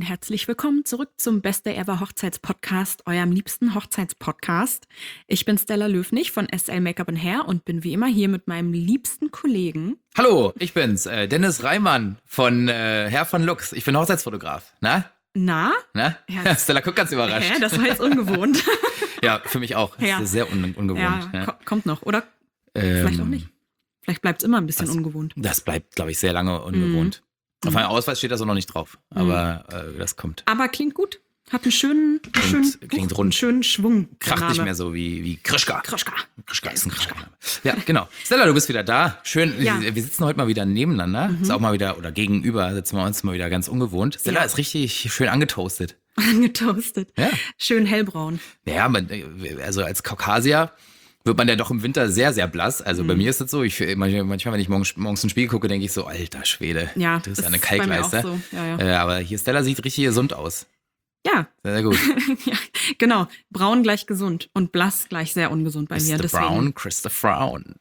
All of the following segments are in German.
und herzlich willkommen zurück zum Beste Ever Hochzeitspodcast, eurem liebsten Hochzeitspodcast. Ich bin Stella Löfnig von SL Make-up & Hair und bin wie immer hier mit meinem liebsten Kollegen. Hallo, ich bin's, Dennis Reimann von Herr von Lux. Ich bin Hochzeitsfotograf. Na? Ja, Stella guckt ganz überrascht. Das war jetzt ungewohnt. Ja, für mich auch. Ja. Das ist sehr ungewohnt. Ja. Kommt noch, oder? Vielleicht auch nicht. Vielleicht bleibt es immer ein bisschen ungewohnt. Das bleibt, glaube ich, sehr lange ungewohnt. Auf meinem Ausweis steht das auch noch nicht drauf, aber das kommt. Aber klingt gut. Hat einen schönen Schwung. Kracht nicht mehr so wie Krischka. Krischka ist ein Krischka. Ja, genau. Stella, du bist wieder da. Schön, Ja. wir sitzen heute mal wieder nebeneinander. Ist auch mal wieder, oder gegenüber sitzen wir uns mal wieder ganz ungewohnt. Stella ist richtig schön angetoastet. Angetoastet. Ja. Schön hellbraun. Ja, also als Kaukasier wird man ja doch im Winter sehr, sehr blass. Also bei mir ist es so, manchmal, wenn ich morgens in den Spiegel gucke, denke ich so, alter Schwede, Ja, du bist das eine ist bei mir auch Kalkleiste. so. Ja. Aber hier, Stella sieht richtig gesund aus. Ja, Sehr, sehr gut. ja, genau. Braun gleich gesund und blass gleich sehr ungesund bei mir. Mr. Brown, Christopher Brown.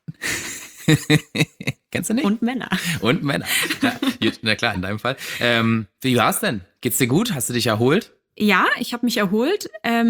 Kennst du nicht? Und Männer. Und Männer. Ja, na klar, in deinem Fall. Wie war's denn? Geht's dir gut? Hast du dich erholt? Ja, ich habe mich erholt.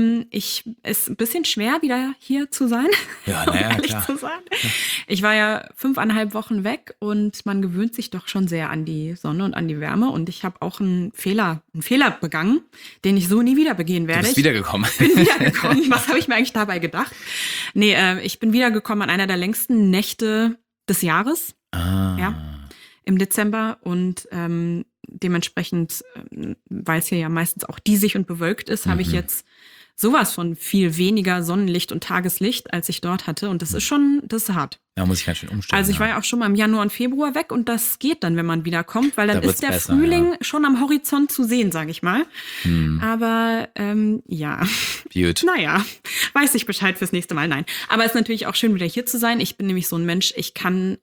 Ist ein bisschen schwer, wieder hier zu sein, Ja, um naja, ehrlich klar. zu sein. Ich war ja 5,5 Wochen weg und man gewöhnt sich doch schon sehr an die Sonne und an die Wärme. Und ich habe auch einen Fehler begangen, den ich so nie wieder begehen Du werde. bist wiedergekommen. Ich bin wiedergekommen. Was habe ich mir eigentlich dabei gedacht? Nee, ich bin wiedergekommen an einer der längsten Nächte des Jahres. Ja, im Dezember und dementsprechend, weil es hier ja meistens auch diesig und bewölkt ist, habe ich jetzt sowas von viel weniger Sonnenlicht und Tageslicht, als ich dort hatte. Und das ist hart. Da muss ich ganz schön umstellen. Also ich war ja auch schon mal im Januar und Februar weg und das geht dann, wenn man wiederkommt, weil dann Da wird's ist der besser, Frühling schon am Horizont zu sehen, sage ich mal. Aber ja, Gut. naja, weiß ich Bescheid fürs nächste Mal. Nein, aber es ist natürlich auch schön, wieder hier zu sein. Ich bin nämlich so ein Mensch, ich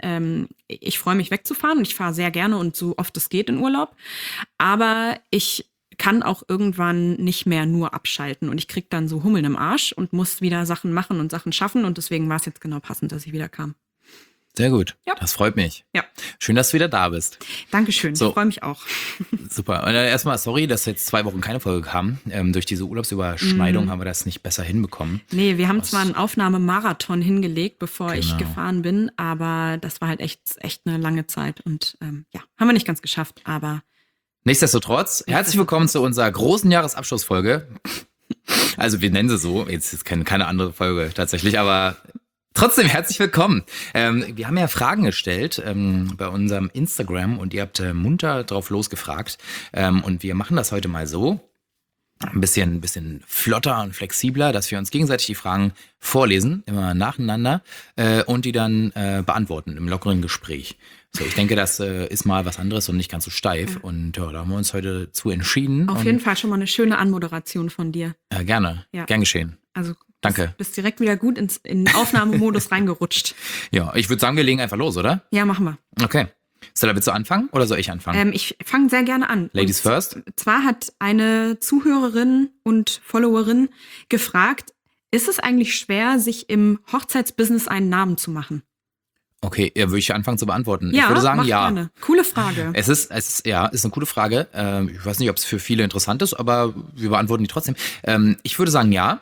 freue mich wegzufahren und ich fahre sehr gerne und so oft es geht in Urlaub. Aber ich kann auch irgendwann nicht mehr nur abschalten und ich krieg dann so Hummeln im Arsch und muss wieder Sachen machen und Sachen schaffen und deswegen war es jetzt genau passend, dass ich wieder kam. Sehr gut. Ja. Das freut mich. Ja, Schön, dass du wieder da bist. Dankeschön, So. ich freue mich auch. Super. Und erstmal sorry, dass jetzt 2 Wochen keine Folge kam. Durch diese Urlaubsüberschneidung haben wir das nicht besser hinbekommen. Nee, wir haben zwar einen Aufnahmemarathon hingelegt, bevor ich Genau. gefahren bin, aber das war halt echt eine lange Zeit und ja, haben wir nicht ganz geschafft, aber Nichtsdestotrotz, herzlich willkommen zu unserer großen Jahresabschlussfolge. Also wir nennen sie so, jetzt ist keine andere Folge tatsächlich, aber trotzdem herzlich willkommen. Wir haben ja Fragen gestellt bei unserem Instagram und ihr habt munter drauf losgefragt. Und wir machen das heute mal so, ein bisschen flotter und flexibler, dass wir uns gegenseitig die Fragen vorlesen, immer nacheinander, und die dann beantworten im lockeren Gespräch. So, ich denke, das ist mal was anderes und nicht ganz so steif. Und ja, da haben wir uns heute zu entschieden. auf jeden Fall schon mal eine schöne Anmoderation von dir. Gerne, Ja. gern geschehen. Also Danke. bist direkt wieder gut in den Aufnahmemodus reingerutscht. Ja, ich würde sagen, wir legen einfach los, oder? Ja, machen wir. Okay. Stella, willst du anfangen oder soll ich anfangen? Ich fange sehr gerne an. Ladies Und first? Zwar hat eine Zuhörerin und Followerin gefragt, ist es eigentlich schwer, sich im Hochzeitsbusiness einen Namen zu machen? Okay, ja, würde ich anfangen zu beantworten. Ja, ich würde sagen, mach ja. gerne. Coole Frage. Es ist eine coole Frage. Ich weiß nicht, ob es für viele interessant ist, aber wir beantworten die trotzdem. Ich würde sagen, ja.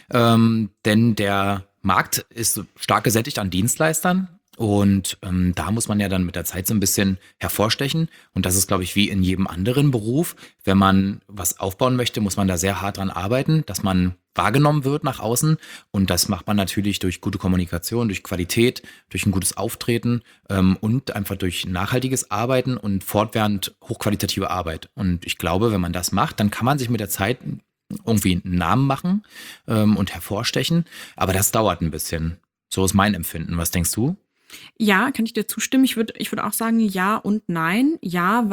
Denn der Markt ist stark gesättigt an Dienstleistern. Und da muss man ja dann mit der Zeit so ein bisschen hervorstechen. Und das ist, glaube ich, wie in jedem anderen Beruf. Wenn man was aufbauen möchte, muss man da sehr hart dran arbeiten, dass man wahrgenommen wird nach außen. Und das macht man natürlich durch gute Kommunikation, durch Qualität, durch ein gutes Auftreten und einfach durch nachhaltiges Arbeiten und fortwährend hochqualitative Arbeit. Und ich glaube, wenn man das macht, dann kann man sich mit der Zeit irgendwie einen Namen machen und hervorstechen. Aber das dauert ein bisschen. So ist mein Empfinden. Was denkst du? Ja, kann ich dir zustimmen. Ich würd auch sagen ja und nein. Ja,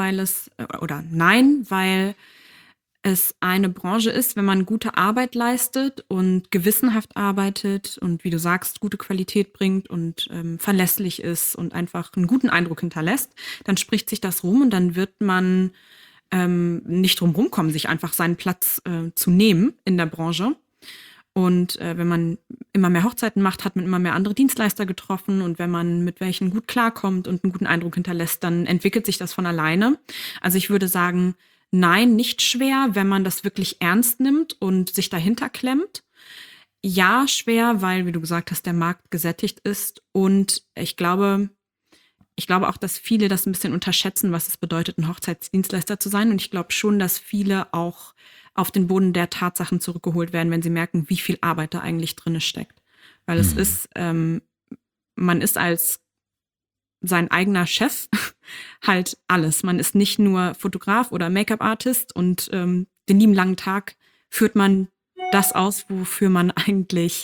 nein, weil es eine Branche ist, wenn man gute Arbeit leistet und gewissenhaft arbeitet und wie du sagst, gute Qualität bringt und verlässlich ist und einfach einen guten Eindruck hinterlässt, dann spricht sich das rum und dann wird man nicht drum rumkommen, sich einfach seinen Platz zu nehmen in der Branche. Und wenn man immer mehr Hochzeiten macht, hat man immer mehr andere Dienstleister getroffen. Und wenn man mit welchen gut klarkommt und einen guten Eindruck hinterlässt, dann entwickelt sich das von alleine. Also ich würde sagen, Nein, nicht schwer, wenn man das wirklich ernst nimmt und sich dahinter klemmt. Ja, schwer, weil, wie du gesagt hast, der Markt gesättigt ist. Und ich glaube auch, dass viele das ein bisschen unterschätzen, was es bedeutet, ein Hochzeitsdienstleister zu sein. Und ich glaube schon, dass viele auch auf den Boden der Tatsachen zurückgeholt werden, wenn sie merken, wie viel Arbeit da eigentlich drin steckt. Weil es ist, man ist als sein eigener Chef halt alles. Man ist nicht nur Fotograf oder Make-up-Artist und den lieben langen Tag führt man das aus, wofür man eigentlich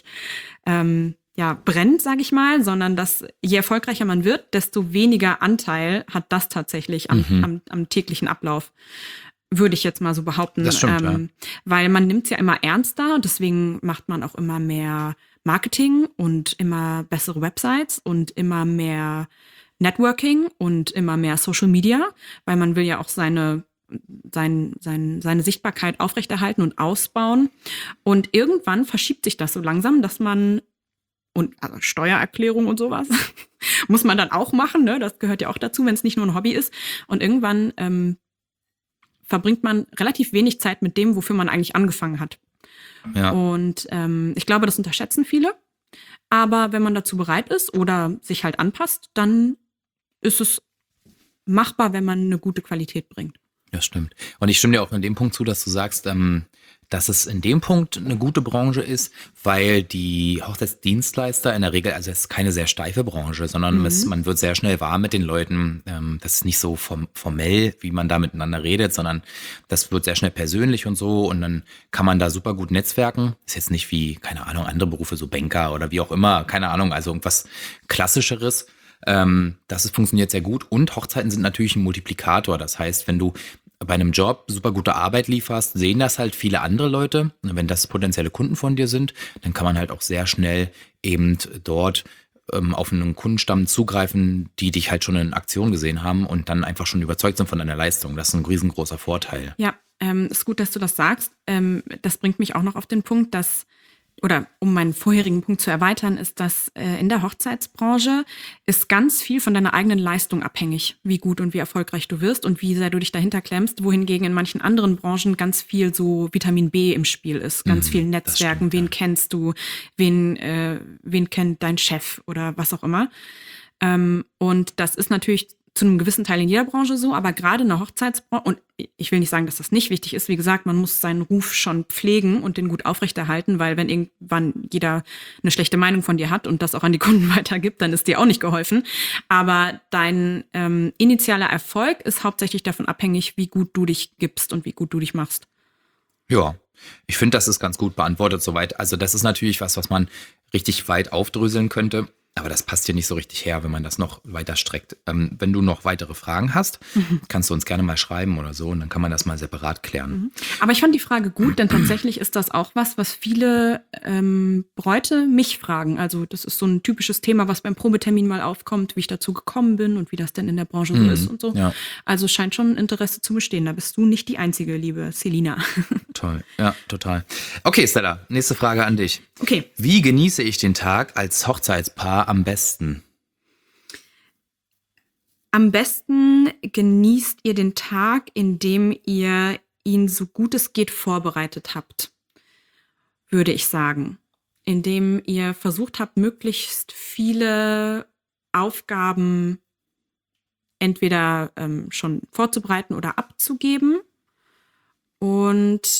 brennt, sage ich mal, sondern dass je erfolgreicher man wird, desto weniger Anteil hat das tatsächlich am täglichen Ablauf, würde ich jetzt mal so behaupten. Das stimmt, weil man nimmt es ja immer ernster und deswegen macht man auch immer mehr Marketing und immer bessere Websites und immer mehr Networking und immer mehr Social Media, weil man will ja auch seine Sichtbarkeit aufrechterhalten und ausbauen. Und irgendwann verschiebt sich das so langsam, dass man, und also Steuererklärung und sowas, muss man dann auch machen, ne? Das gehört ja auch dazu, wenn es nicht nur ein Hobby ist. Und irgendwann verbringt man relativ wenig Zeit mit dem, wofür man eigentlich angefangen hat. Ja. Und ich glaube, das unterschätzen viele. Aber wenn man dazu bereit ist oder sich halt anpasst, dann ist es machbar, wenn man eine gute Qualität bringt. Das stimmt. Und ich stimme dir auch in dem Punkt zu, dass du sagst, dass es in dem Punkt eine gute Branche ist, weil die Hochzeitsdienstleister in der Regel, also es ist keine sehr steife Branche, sondern man wird sehr schnell warm mit den Leuten. Das ist nicht so formell, wie man da miteinander redet, sondern das wird sehr schnell persönlich und so und dann kann man da super gut netzwerken. Ist jetzt nicht wie, keine Ahnung, andere Berufe, so Banker oder wie auch immer, keine Ahnung, also irgendwas Klassischeres. Das funktioniert sehr gut und Hochzeiten sind natürlich ein Multiplikator. Das heißt, wenn du bei einem Job super gute Arbeit lieferst, sehen das halt viele andere Leute. Und wenn das potenzielle Kunden von dir sind, dann kann man halt auch sehr schnell eben dort auf einen Kundenstamm zugreifen, die dich halt schon in Aktion gesehen haben und dann einfach schon überzeugt sind von deiner Leistung. Das ist ein riesengroßer Vorteil. Ja, ist gut, dass du das sagst. Das bringt mich auch noch auf den Punkt, oder um meinen vorherigen Punkt zu erweitern, ist, dass in der Hochzeitsbranche ist ganz viel von deiner eigenen Leistung abhängig, wie gut und wie erfolgreich du wirst und wie sehr du dich dahinter klemmst, wohingegen in manchen anderen Branchen ganz viel so Vitamin B im Spiel ist, ganz viel Netzwerken, wen kennst du, wen kennt dein Chef oder was auch immer. Und das ist natürlich zu einem gewissen Teil in jeder Branche so, aber gerade in der Hochzeitsbranche, und ich will nicht sagen, dass das nicht wichtig ist, wie gesagt, man muss seinen Ruf schon pflegen und den gut aufrechterhalten, weil wenn irgendwann jeder eine schlechte Meinung von dir hat und das auch an die Kunden weitergibt, dann ist dir auch nicht geholfen. Aber dein initialer Erfolg ist hauptsächlich davon abhängig, wie gut du dich gibst und wie gut du dich machst. Ja, ich finde, das ist ganz gut beantwortet soweit. Also das ist natürlich was man richtig weit aufdröseln könnte. Aber das passt hier nicht so richtig her, wenn man das noch weiter streckt. Wenn du noch weitere Fragen hast, kannst du uns gerne mal schreiben oder so und dann kann man das mal separat klären. Aber ich fand die Frage gut, denn tatsächlich ist das auch was viele Bräute mich fragen. Also das ist so ein typisches Thema, was beim Probetermin mal aufkommt, wie ich dazu gekommen bin und wie das denn in der Branche so ist und so. Ja. Also scheint schon Interesse zu bestehen. Da bist du nicht die Einzige, liebe Selina. Toll, ja, total. Okay, Stella, nächste Frage an dich. Okay. Wie genieße ich den Tag als Hochzeitspaar am besten? Am besten genießt ihr den Tag, indem ihr ihn so gut es geht vorbereitet habt, würde ich sagen. Indem ihr versucht habt, möglichst viele Aufgaben entweder schon vorzubereiten oder abzugeben. Und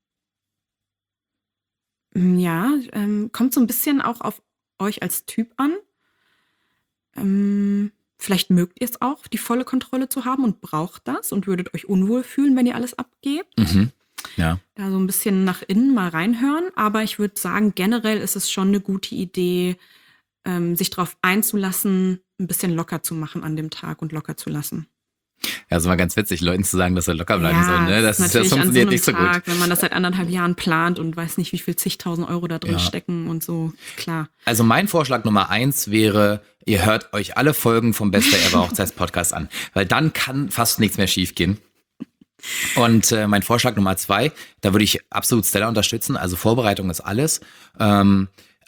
kommt so ein bisschen auch auf euch als Typ an. Vielleicht mögt ihr es auch, die volle Kontrolle zu haben und braucht das und würdet euch unwohl fühlen, wenn ihr alles abgebt. Ja. Da so ein bisschen nach innen mal reinhören. Aber ich würde sagen, generell ist es schon eine gute Idee, sich darauf einzulassen, ein bisschen locker zu machen an dem Tag und locker zu lassen. Ja, ist mal ganz witzig, Leuten zu sagen, dass sie locker bleiben sollen. Ne? Das funktioniert nicht so gut. Wenn man das seit 1,5 Jahren plant und weiß nicht, wie viel zigtausend Euro da drin stecken und so, klar. Also mein Vorschlag Nummer 1 wäre, ihr hört euch alle Folgen vom Best Day Ever Hochzeitspodcast an, weil dann kann fast nichts mehr schief gehen. Und mein Vorschlag Nummer 2, da würde ich absolut Stella unterstützen, also Vorbereitung ist alles.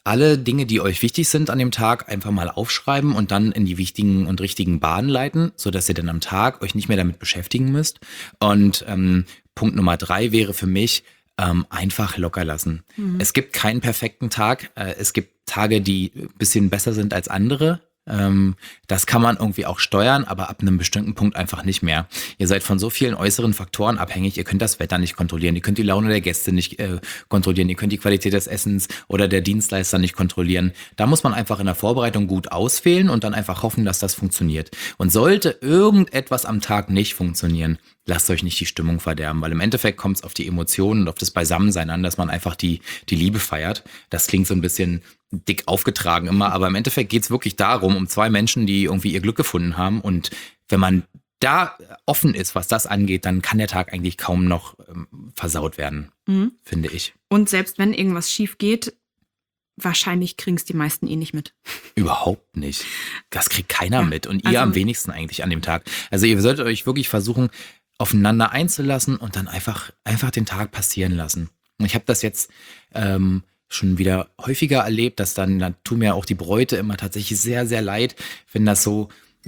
alle Dinge, die euch wichtig sind an dem Tag, einfach mal aufschreiben und dann in die wichtigen und richtigen Bahnen leiten, sodass ihr dann am Tag euch nicht mehr damit beschäftigen müsst. Und Punkt Nummer 3 wäre für mich, einfach locker lassen. Es gibt keinen perfekten Tag. Es gibt Tage, die ein bisschen besser sind als andere. Das kann man irgendwie auch steuern, aber ab einem bestimmten Punkt einfach nicht mehr. Ihr seid von so vielen äußeren Faktoren abhängig. Ihr könnt das Wetter nicht kontrollieren. Ihr könnt die Laune der Gäste nicht kontrollieren. Ihr könnt die Qualität des Essens oder der Dienstleister nicht kontrollieren. Da muss man einfach in der Vorbereitung gut auswählen und dann einfach hoffen, dass das funktioniert. Und sollte irgendetwas am Tag nicht funktionieren, lasst euch nicht die Stimmung verderben, weil im Endeffekt kommt es auf die Emotionen und auf das Beisammensein an, dass man einfach die Liebe feiert. Das klingt so ein bisschen dick aufgetragen immer, aber im Endeffekt geht es wirklich darum, um zwei Menschen, die irgendwie ihr Glück gefunden haben. Und wenn man da offen ist, was das angeht, dann kann der Tag eigentlich kaum noch versaut werden, finde ich. Und selbst wenn irgendwas schief geht, wahrscheinlich kriegen es die meisten nicht mit. Überhaupt nicht. Das kriegt keiner mit und ihr am wenigsten eigentlich an dem Tag. Also ihr solltet euch wirklich versuchen, aufeinander einzulassen und dann einfach den Tag passieren lassen. Und ich habe das jetzt schon wieder häufiger erlebt, dass dann tun mir auch die Bräute immer tatsächlich sehr, sehr leid, wenn das so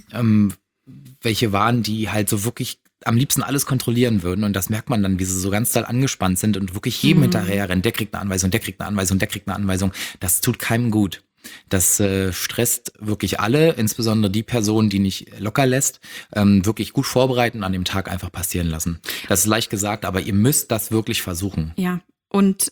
welche waren, die halt so wirklich am liebsten alles kontrollieren würden. Und das merkt man dann, wie sie so ganz doll angespannt sind und wirklich jedem hinterher rennen. Der kriegt eine Anweisung, der kriegt eine Anweisung, der kriegt eine Anweisung. Das tut keinem gut. Das stresst wirklich alle, insbesondere die Person, die nicht locker lässt, wirklich gut vorbereiten und an dem Tag einfach passieren lassen. Das ist leicht gesagt, aber ihr müsst das wirklich versuchen. Ja, und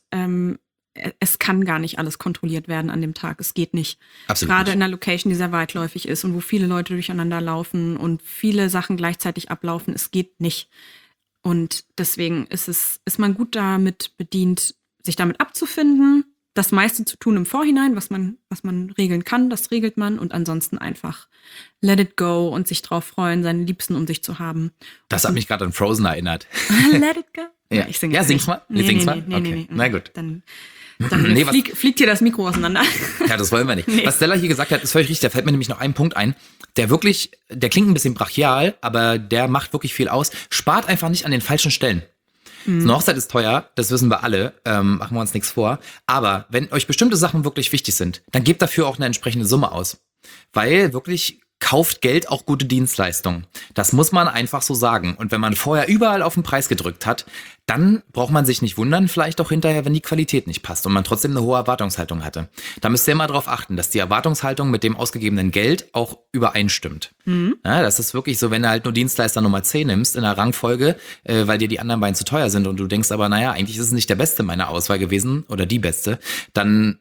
es kann gar nicht alles kontrolliert werden an dem Tag. Es geht nicht. Absolut Gerade nicht. in einer Location, die sehr weitläufig ist und wo viele Leute durcheinander laufen und viele Sachen gleichzeitig ablaufen. Es geht nicht. Und deswegen ist man gut damit bedient, sich damit abzufinden, das meiste zu tun im Vorhinein, was man regeln kann, das regelt man und ansonsten einfach let it go und sich drauf freuen, seine Liebsten um sich zu haben. Das hat mich gerade an Frozen erinnert. Let it go? Ja, ich singe ja, sing's mal. Sing's mal? Nee, Okay. Na gut. Dann Nee, fliegt hier das Mikro auseinander. Ja, das wollen wir nicht. Nee. Was Stella hier gesagt hat, ist völlig richtig. Da fällt mir nämlich noch ein Punkt ein, der klingt ein bisschen brachial, aber der macht wirklich viel aus. Spart einfach nicht an den falschen Stellen. So eine Hochzeit ist teuer, das wissen wir alle, machen wir uns nichts vor. Aber wenn euch bestimmte Sachen wirklich wichtig sind, dann gebt dafür auch eine entsprechende Summe aus. Weil wirklich kauft Geld auch gute Dienstleistungen. Das muss man einfach so sagen. Und wenn man vorher überall auf den Preis gedrückt hat, dann braucht man sich nicht wundern, vielleicht auch hinterher, wenn die Qualität nicht passt und man trotzdem eine hohe Erwartungshaltung hatte. Da müsst ihr immer darauf achten, dass die Erwartungshaltung mit dem ausgegebenen Geld auch übereinstimmt. Ja, das ist wirklich so, wenn du halt nur Dienstleister Nummer 10 nimmst in der Rangfolge, weil dir die anderen beiden zu teuer sind und du denkst aber, naja, eigentlich ist es nicht der Beste meiner Auswahl gewesen oder die Beste, dann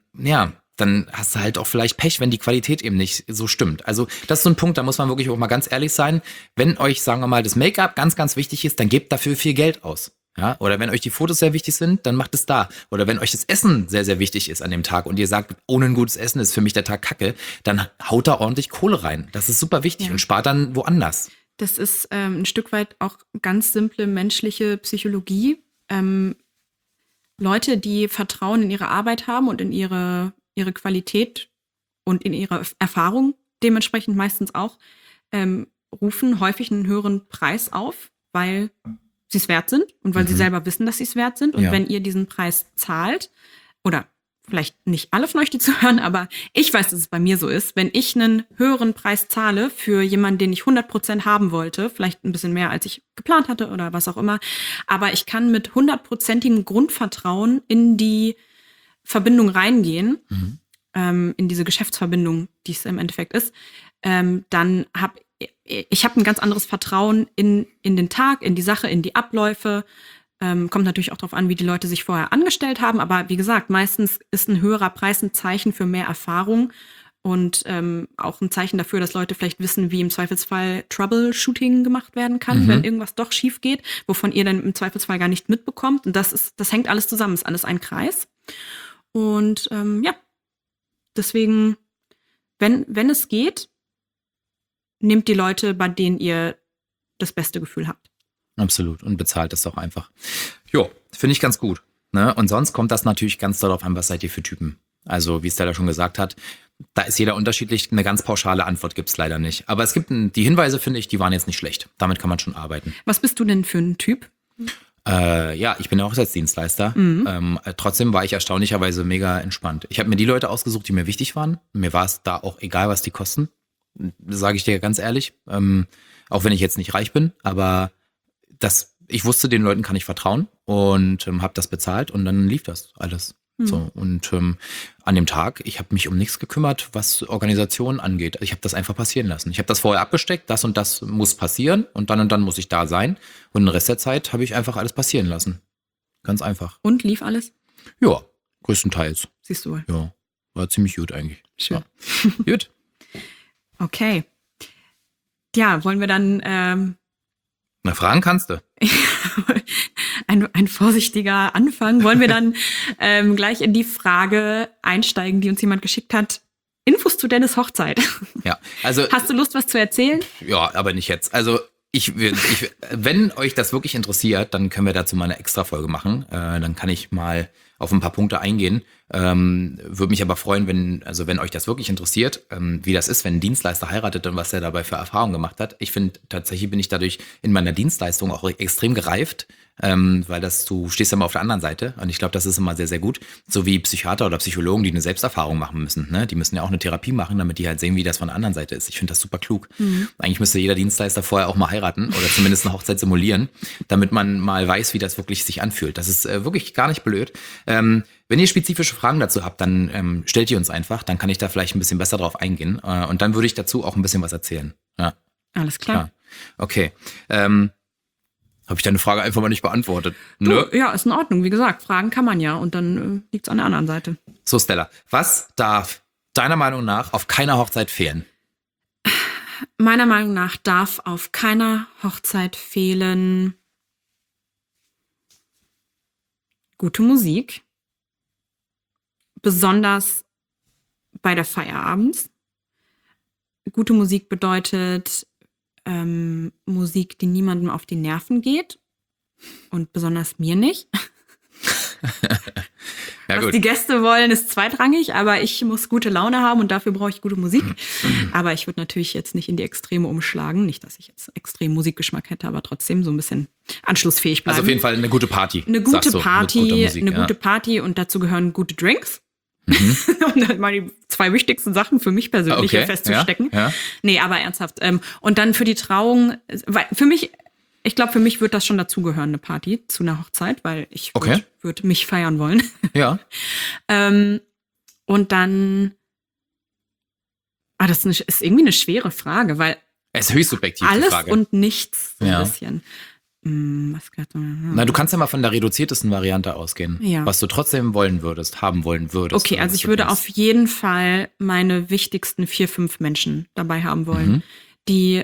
hast du halt auch vielleicht Pech, wenn die Qualität eben nicht so stimmt. Also das ist so ein Punkt, da muss man wirklich auch mal ganz ehrlich sein. Wenn euch, sagen wir mal, das Make-up ganz, ganz wichtig ist, dann gebt dafür viel Geld aus. Ja? Oder wenn euch die Fotos sehr wichtig sind, dann macht es da. Oder wenn euch das Essen sehr, sehr wichtig ist an dem Tag und ihr sagt, ohne ein gutes Essen ist für mich der Tag Kacke, dann haut da ordentlich Kohle rein. Das ist super wichtig und spart dann woanders. Das ist ein Stück weit auch ganz simple menschliche Psychologie. Leute, die Vertrauen in ihre Arbeit haben und in ihre Qualität und in ihre Erfahrung dementsprechend meistens auch, rufen häufig einen höheren Preis auf, weil sie es wert sind und weil sie selber wissen, dass sie es wert sind. Und wenn ihr diesen Preis zahlt, oder vielleicht nicht alle von euch, die zuhören, aber ich weiß, dass es bei mir so ist, wenn ich einen höheren Preis zahle für jemanden, den ich 100% haben wollte, vielleicht ein bisschen mehr, als ich geplant hatte oder was auch immer, aber ich kann mit 100%igem Grundvertrauen in die Verbindung reingehen, in diese Geschäftsverbindung, die es im Endeffekt ist, dann habe ich ein ganz anderes Vertrauen in den Tag, in die Sache, in die Abläufe. Kommt natürlich auch darauf an, wie die Leute sich vorher angestellt haben. Aber wie gesagt, meistens ist ein höherer Preis ein Zeichen für mehr Erfahrung und auch ein Zeichen dafür, dass Leute vielleicht wissen, wie im Zweifelsfall Troubleshooting gemacht werden kann, wenn irgendwas doch schief geht, wovon ihr dann im Zweifelsfall gar nicht mitbekommt. Und das hängt alles zusammen, ist alles ein Kreis. Und deswegen, wenn es geht, nehmt die Leute, bei denen ihr das beste Gefühl habt. Absolut. Und bezahlt es doch einfach. Jo, finde ich ganz gut. Ne? Und sonst kommt das natürlich ganz darauf an, was seid ihr für Typen. Also, wie Stella schon gesagt hat, da ist jeder unterschiedlich. Eine ganz pauschale Antwort gibt es leider nicht. Aber es gibt die Hinweise, finde ich, die waren jetzt nicht schlecht. Damit kann man schon arbeiten. Was bist du denn für ein Typ? Ja, ich bin ja Hochzeitsdienstleister. Trotzdem war ich erstaunlicherweise mega entspannt. Ich habe mir die Leute ausgesucht, die mir wichtig waren. Mir war es da auch egal, was die kosten. Sage ich dir ganz ehrlich. Auch wenn ich jetzt nicht reich bin, aber ich wusste, den Leuten kann ich vertrauen und habe das bezahlt und dann lief das alles. So, und an dem Tag, ich habe mich um nichts gekümmert, was Organisation angeht. Ich habe das einfach passieren lassen. Ich habe das vorher abgesteckt, das und das muss passieren und dann muss ich da sein. Und den Rest der Zeit habe ich einfach alles passieren lassen. Ganz einfach. Und lief alles? Ja, größtenteils. Siehst du wohl. Ja, war ziemlich gut eigentlich. Schön. Ja. Gut. Okay. Ja, wollen wir dann Na, fragen kannst du. ein vorsichtiger Anfang. Wollen wir dann gleich in die Frage einsteigen, die uns jemand geschickt hat? Infos zu Dennis Hochzeit. Ja, also. Hast du Lust, was zu erzählen? Ja, aber nicht jetzt. Also wenn euch das wirklich interessiert, dann können wir dazu mal eine extra Folge machen. Dann kann ich mal auf ein paar Punkte eingehen. Würde mich aber freuen, wenn euch das wirklich interessiert, wie das ist, wenn ein Dienstleister heiratet und was er dabei für Erfahrungen gemacht hat. Ich finde, tatsächlich bin ich dadurch in meiner Dienstleistung auch extrem gereift, weil du stehst ja immer auf der anderen Seite und ich glaube, das ist immer sehr, sehr gut. So wie Psychiater oder Psychologen, die eine Selbsterfahrung machen müssen. Ne? Die müssen ja auch eine Therapie machen, damit die halt sehen, wie das von der anderen Seite ist. Ich finde das super klug. Eigentlich müsste jeder Dienstleister vorher auch mal heiraten oder zumindest eine Hochzeit simulieren, damit man mal weiß, wie das wirklich sich anfühlt. Das ist wirklich gar nicht blöd. Wenn ihr spezifische Fragen dazu habt, dann stellt die uns einfach, dann kann ich da vielleicht ein bisschen besser drauf eingehen. Und dann würde ich dazu auch ein bisschen was erzählen. Ja. Alles klar. Okay. Habe ich deine Frage einfach mal nicht beantwortet? Du, ja, ist in Ordnung. Wie gesagt, fragen kann man ja und dann liegt's an der anderen Seite. So, Stella, was darf deiner Meinung nach auf keiner Hochzeit fehlen? Meiner Meinung nach darf auf keiner Hochzeit fehlen gute Musik. Besonders bei der Feier abends. Gute Musik bedeutet Musik, die niemandem auf die Nerven geht. Und besonders mir nicht. Ja, Was gut. die Gäste wollen, ist zweitrangig, aber ich muss gute Laune haben und dafür brauche ich gute Musik. Aber ich würde natürlich jetzt nicht in die Extreme umschlagen. Nicht, dass ich jetzt extrem Musikgeschmack hätte, aber trotzdem so ein bisschen anschlussfähig bleiben. Also auf jeden Fall eine gute Party. Eine gute Party, mit guter Musik, eine gute Party und dazu gehören gute Drinks. Um dann mal die zwei wichtigsten Sachen für mich persönlich hier festzustecken. Ja. Nee, aber ernsthaft. Und dann für die Trauung, weil ich glaube, für mich wird das schon dazugehören, eine Party zu einer Hochzeit, weil ich würde mich feiern wollen. Ja. Und dann, das ist irgendwie eine schwere Frage, weil Es ist höchst subjektiv, die alles Frage. und nichts so Ja. ein bisschen. Na, du kannst ja mal von der reduziertesten Variante ausgehen. Ja. Was du trotzdem haben wollen würdest. Okay, also ich würde auf jeden Fall meine wichtigsten 4, 5 Menschen dabei haben wollen, die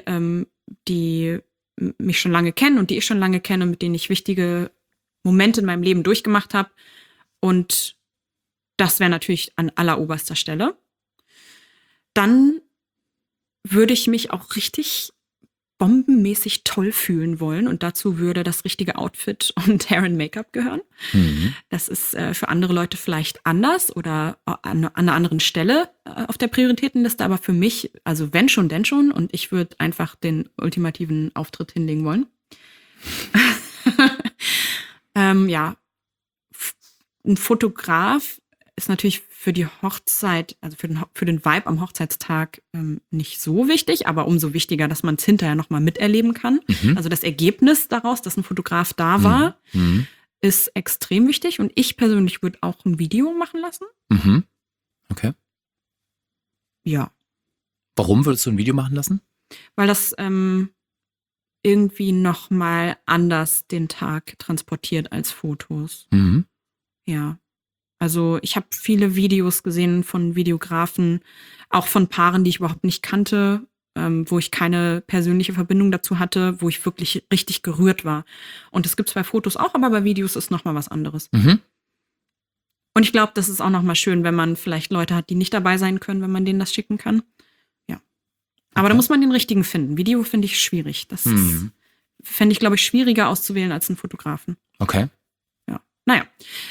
mich schon lange kennen und die ich schon lange kenne, mit denen ich wichtige Momente in meinem Leben durchgemacht habe. Und das wäre natürlich an alleroberster Stelle. Dann würde ich mich auch richtig bombenmäßig toll fühlen wollen und dazu würde das richtige Outfit und Hair and Make-up gehören. Das ist für andere Leute vielleicht anders oder an einer anderen Stelle auf der Prioritätenliste, aber für mich, also wenn schon, denn schon und ich würde einfach den ultimativen Auftritt hinlegen wollen. Ja, ein Fotograf ist natürlich für die Hochzeit, also für den Vibe am Hochzeitstag nicht so wichtig, aber umso wichtiger, dass man es hinterher nochmal miterleben kann. Also das Ergebnis daraus, dass ein Fotograf da war, ist extrem wichtig. Und ich persönlich würde auch ein Video machen lassen. Okay. Ja. Warum würdest du ein Video machen lassen? Weil das irgendwie nochmal anders den Tag transportiert als Fotos. Ja. Also ich habe viele Videos gesehen von Videografen, auch von Paaren, die ich überhaupt nicht kannte, wo ich keine persönliche Verbindung dazu hatte, wo ich wirklich richtig gerührt war. Und das gibt's bei Fotos auch, aber bei Videos ist nochmal was anderes. Und ich glaube, das ist auch nochmal schön, wenn man vielleicht Leute hat, die nicht dabei sein können, wenn man denen das schicken kann. Ja. Aber da muss man den richtigen finden. Video finde ich schwierig. Das fände ich, glaube ich, schwieriger auszuwählen als einen Fotografen. Okay. Ja. Naja.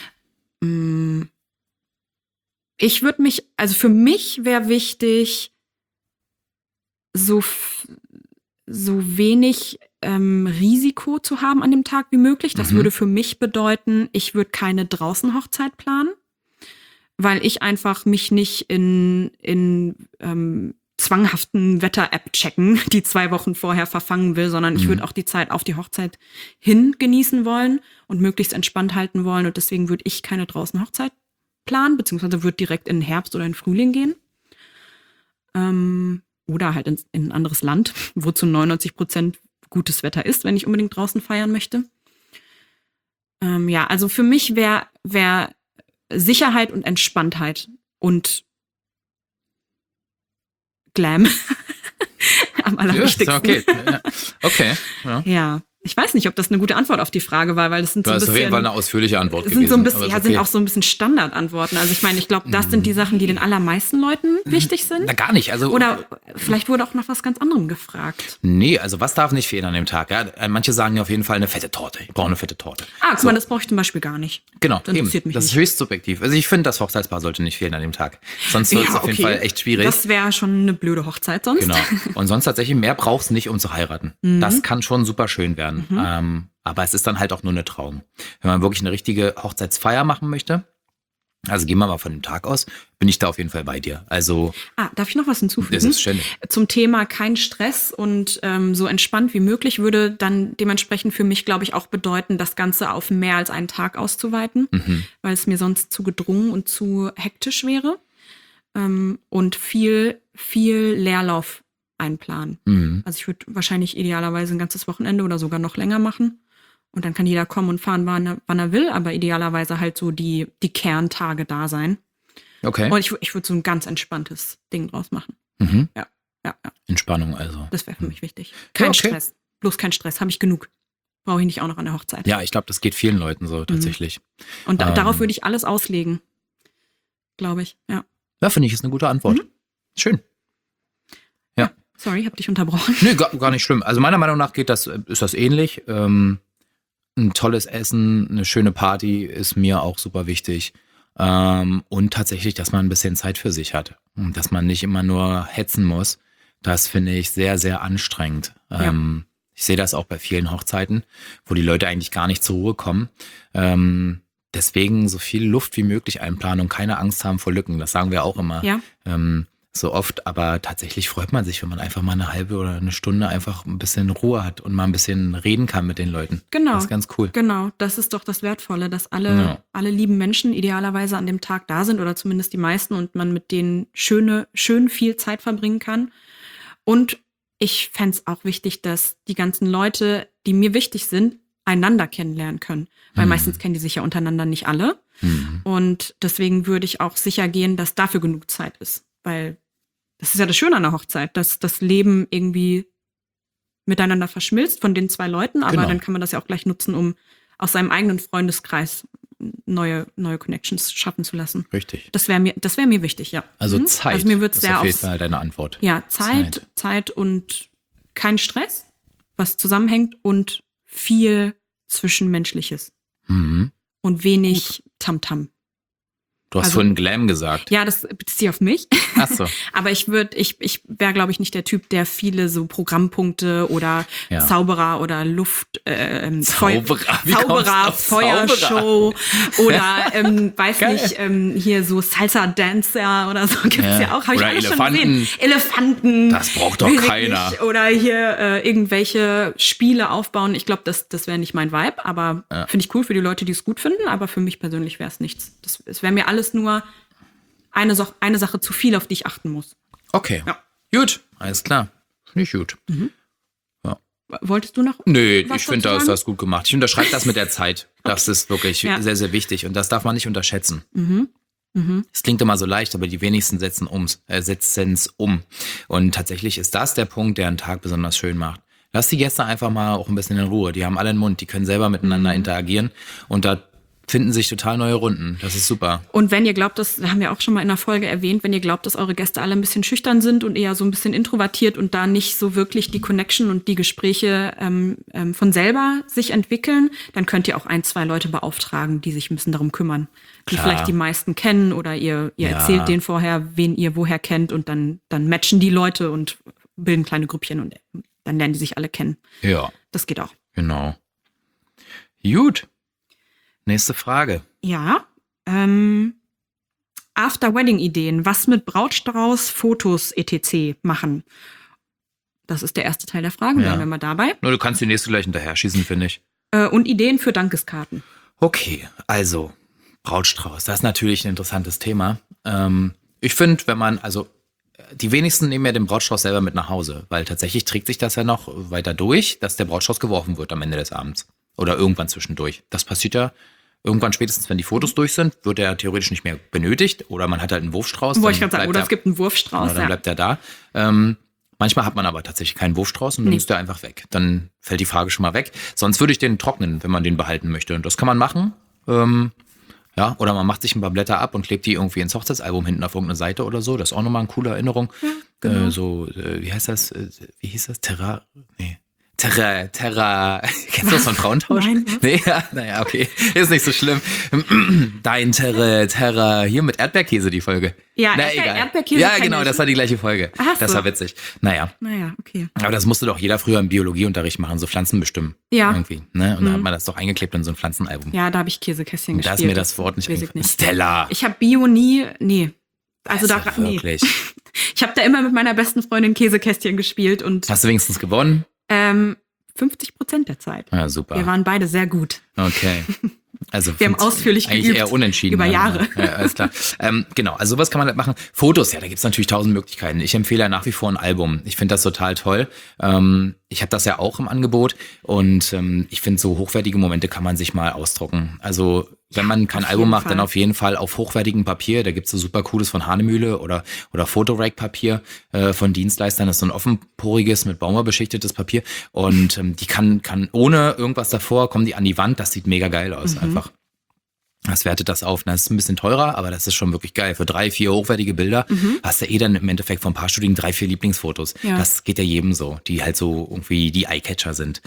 Ich würde also für mich wäre wichtig, so wenig Risiko zu haben an dem Tag wie möglich. Das würde für mich bedeuten, ich würde keine Draußenhochzeit planen, weil ich einfach mich nicht in zwanghaften Wetter-App checken, die 2 Wochen vorher verfangen will, sondern ich würde auch die Zeit auf die Hochzeit hin genießen wollen und möglichst entspannt halten wollen. Und deswegen würde ich keine Draußenhochzeit planen, beziehungsweise würde direkt in den Herbst oder in den Frühling gehen. Oder halt in ein anderes Land, wo zu 99% gutes Wetter ist, wenn ich unbedingt draußen feiern möchte. Ja, also für mich wär Sicherheit und Entspanntheit und Glam am allerwichtigsten. Ja, okay. Okay. Ja. Ja. Ich weiß nicht, ob das eine gute Antwort auf die Frage war, weil das sind so ein bisschen. Das ist auf jeden Fall eine ausführliche Antwort sind gewesen. so ein bisschen, aber ist ja, okay. sind auch so ein bisschen Standardantworten. Also ich meine, ich glaube, das sind die Sachen, die den allermeisten Leuten wichtig sind. Na, gar nicht. Also, Oder vielleicht wurde auch nach was ganz anderem gefragt. nee, also was darf nicht fehlen an dem Tag? Ja? Manche sagen ja auf jeden Fall eine fette Torte. Ich brauche eine fette Torte. Ah, guck mal, das brauche ich zum Beispiel gar nicht. Genau, Das interessiert mich das ist nicht. höchst subjektiv. Also ich finde, das Hochzeitspaar sollte nicht fehlen an dem Tag. Sonst wird es auf jeden Fall echt schwierig. Das wäre schon eine blöde Hochzeit sonst. Genau. Und sonst tatsächlich mehr brauchst du nicht, um zu heiraten. Das kann schon super schön werden. Aber es ist dann halt auch nur eine Trauung. Wenn man wirklich eine richtige Hochzeitsfeier machen möchte, also gehen wir mal von dem Tag aus, bin ich da auf jeden Fall bei dir. Also Darf ich noch was hinzufügen? das ist ständig. Zum Thema kein Stress und so entspannt wie möglich würde dann dementsprechend für mich, glaube ich, auch bedeuten, das Ganze auf mehr als einen Tag auszuweiten, weil es mir sonst zu gedrungen und zu hektisch wäre. Und viel Leerlauf einplanen. Also ich würde wahrscheinlich idealerweise ein ganzes Wochenende oder sogar noch länger machen. Und dann kann jeder kommen und fahren, wann er will, aber idealerweise halt so die Kerntage da sein. Okay. Und ich würde so ein ganz entspanntes Ding draus machen. Ja. Entspannung also. Das wäre für mich wichtig. Kein okay. Stress. Bloß kein Stress. Habe ich genug. Brauche ich nicht auch noch an der Hochzeit. Ja, ich glaube, das geht vielen Leuten so tatsächlich. Und darauf würde ich alles auslegen. Glaube ich. Ja. Ja, finde ich, ist eine gute Antwort. Schön. Ja. Sorry, habe dich unterbrochen. Nee, gar nicht schlimm. Also meiner Meinung nach ist das ähnlich. Ein tolles Essen, eine schöne Party ist mir auch super wichtig. Und tatsächlich, dass man ein bisschen Zeit für sich hat. Und dass man nicht immer nur hetzen muss. Das finde ich sehr, sehr anstrengend. Ja. Ich sehe das auch bei vielen Hochzeiten, wo die Leute eigentlich gar nicht zur Ruhe kommen. Deswegen so viel Luft wie möglich einplanen und keine Angst haben vor Lücken. Das sagen wir auch immer. Ja. So oft, aber tatsächlich freut man sich, wenn man einfach mal eine halbe oder eine Stunde einfach ein bisschen Ruhe hat und mal ein bisschen reden kann mit den Leuten. Genau. Das ist ganz cool. Genau, das ist doch das Wertvolle, dass alle lieben Menschen idealerweise an dem Tag da sind oder zumindest die meisten und man mit denen schön viel Zeit verbringen kann. Und ich fände es auch wichtig, dass die ganzen Leute, die mir wichtig sind, einander kennenlernen können. Weil meistens kennen die sich ja untereinander nicht alle. Und deswegen würde ich auch sicher gehen, dass dafür genug Zeit ist. Weil das ist ja das Schöne an der Hochzeit, dass das Leben irgendwie miteinander verschmilzt von den 2 Leuten, aber Genau. dann kann man das ja auch gleich nutzen, um aus seinem eigenen Freundeskreis neue Connections schaffen zu lassen. Richtig. Das wäre mir wichtig, ja. Also Zeit. Also mir wird's das ist sehr auf jeden aufs, Fall deine Antwort. ja, Zeit und kein Stress, was zusammenhängt und viel Zwischenmenschliches Mhm. und wenig Tamtam. Du hast Also- vorhin Glam gesagt. Ja, das bezieht sich auf mich. Ach so. Aber ich wäre, glaube ich, nicht der Typ, der viele so Programmpunkte oder Ja. Zauberer oder Zauberer? Wie kommst du auf Feuershow oder weiß Geil. nicht, hier so Salsa-Dancer oder so gibt's Ja. ja auch. Hab ich Oder alles Elefanten. schon gesehen. Elefanten. Das braucht doch Weiß ich keiner. nicht. Oder hier irgendwelche Spiele aufbauen. Ich glaube, das wäre nicht mein Vibe, aber finde ich cool für die Leute, die es gut finden. Aber für mich persönlich wäre es nichts. Es wäre mir alles nur eine Sache zu viel, auf die ich achten muss. Okay. Ja. Gut, alles klar. Finde ich gut. Wolltest du noch? Nee, was ich finde, dazu da ist sagen? das gut gemacht. Ich unterschreibe das mit der Zeit. Das ist wirklich Ja. sehr, sehr wichtig und das darf man nicht unterschätzen. Es klingt immer so leicht, aber die wenigsten setzen es um. Und tatsächlich ist das der Punkt, der einen Tag besonders schön macht. Lass die Gäste einfach mal auch ein bisschen in Ruhe. Die haben alle einen Mund, die können selber miteinander interagieren und da finden sich total neue Runden. Das ist super. Und wenn ihr glaubt, das haben wir auch schon mal in der Folge erwähnt, wenn ihr glaubt, dass eure Gäste alle ein bisschen schüchtern sind und eher so ein bisschen introvertiert und da nicht so wirklich die Connection und die Gespräche von selber sich entwickeln, dann könnt ihr auch 1, 2 Leute beauftragen, die sich ein bisschen darum kümmern. Die Klar. vielleicht die meisten kennen oder ihr Ja. erzählt denen vorher, wen ihr woher kennt und dann matchen die Leute und bilden kleine Grüppchen und dann lernen die sich alle kennen. Ja, Das geht auch. genau. Gut. Nächste Frage. Ja. After-Wedding-Ideen. Was mit Brautstrauß, Fotos, etc. machen? Das ist der erste Teil der Frage. Ja. Bleiben wir mal dabei. Nur du kannst die nächste gleich hinterher schießen, finde ich. Und Ideen für Dankeskarten. Okay, also Brautstrauß, das ist natürlich ein interessantes Thema. Ich finde, die wenigsten nehmen ja den Brautstrauß selber mit nach Hause, weil tatsächlich trägt sich das ja noch weiter durch, dass der Brautstrauß geworfen wird am Ende des Abends oder irgendwann zwischendurch. Das passiert ja irgendwann spätestens, wenn die Fotos durch sind, wird er theoretisch nicht mehr benötigt oder man hat halt einen Wurfstrauß. Wollte ich gerade sagen, oder es gibt einen Wurfstrauß. Genau, dann bleibt er da. Manchmal hat man aber tatsächlich keinen Wurfstrauß und dann ist der einfach weg. Dann fällt die Frage schon mal weg. Sonst würde ich den trocknen, wenn man den behalten möchte. Und das kann man machen. Ja, oder man macht sich ein paar Blätter ab und klebt die irgendwie ins Hochzeitsalbum hinten auf irgendeine Seite oder so. Das ist auch nochmal eine coole Erinnerung. Ja, genau. Wie heißt das? Wie hieß das? Terra. Kennst du das von Frauentausch? Nein, was? Nee, ja, naja, okay. Ist nicht so schlimm. Dein Terra. Hier mit Erdbeerkäse die Folge. Ja, Na, egal. Erdbeerkäse. Ja, kenn genau, ich. das war die gleiche Folge. Ach Das so. war witzig. Naja. Naja, okay. Aber das musste doch jeder früher im Biologieunterricht machen, so Pflanzen bestimmen. Ja. Irgendwie, ne? Und dann hat man das doch eingeklebt in so ein Pflanzenalbum. Ja, da habe ich Käsekästchen Und da gespielt. ist mir das Wort nicht weiß ich eingefallen. Stella. Ich habe Bio nie, nee. Also da, Also nee. wirklich. Ich habe da immer mit meiner besten Freundin Käsekästchen gespielt und Hast du wenigstens gewonnen? 50% der Zeit. Ja, super. Wir waren beide sehr gut. Okay. Also Wir haben ausführlich eigentlich geübt. eher unentschieden. Über Jahre. Ja, alles klar. Genau, also sowas kann man halt machen. Fotos, ja, da gibt's natürlich 1000 Möglichkeiten. Ich empfehle ja nach wie vor ein Album. Ich finde das total toll. Ich habe das ja auch im Angebot und ich finde, so hochwertige Momente kann man sich mal ausdrucken. Also wenn man kein auf Album jeden macht, Fall. dann auf jeden Fall auf hochwertigem Papier. Da gibt's so super cooles von Hanemühle oder Photorack-Papier von Dienstleistern. Das ist so ein offenporiges, mit Baumwolle beschichtetes Papier. Und die kann ohne irgendwas davor, kommen die an die Wand. Das sieht mega geil aus einfach. Das wertet das auf. Das ist ein bisschen teurer, aber das ist schon wirklich geil. Für 3, 4 hochwertige Bilder hast du dann im Endeffekt von Paarstudien 3, 4 Lieblingsfotos. Ja. Das geht ja jedem so, die halt so irgendwie die Eyecatcher sind.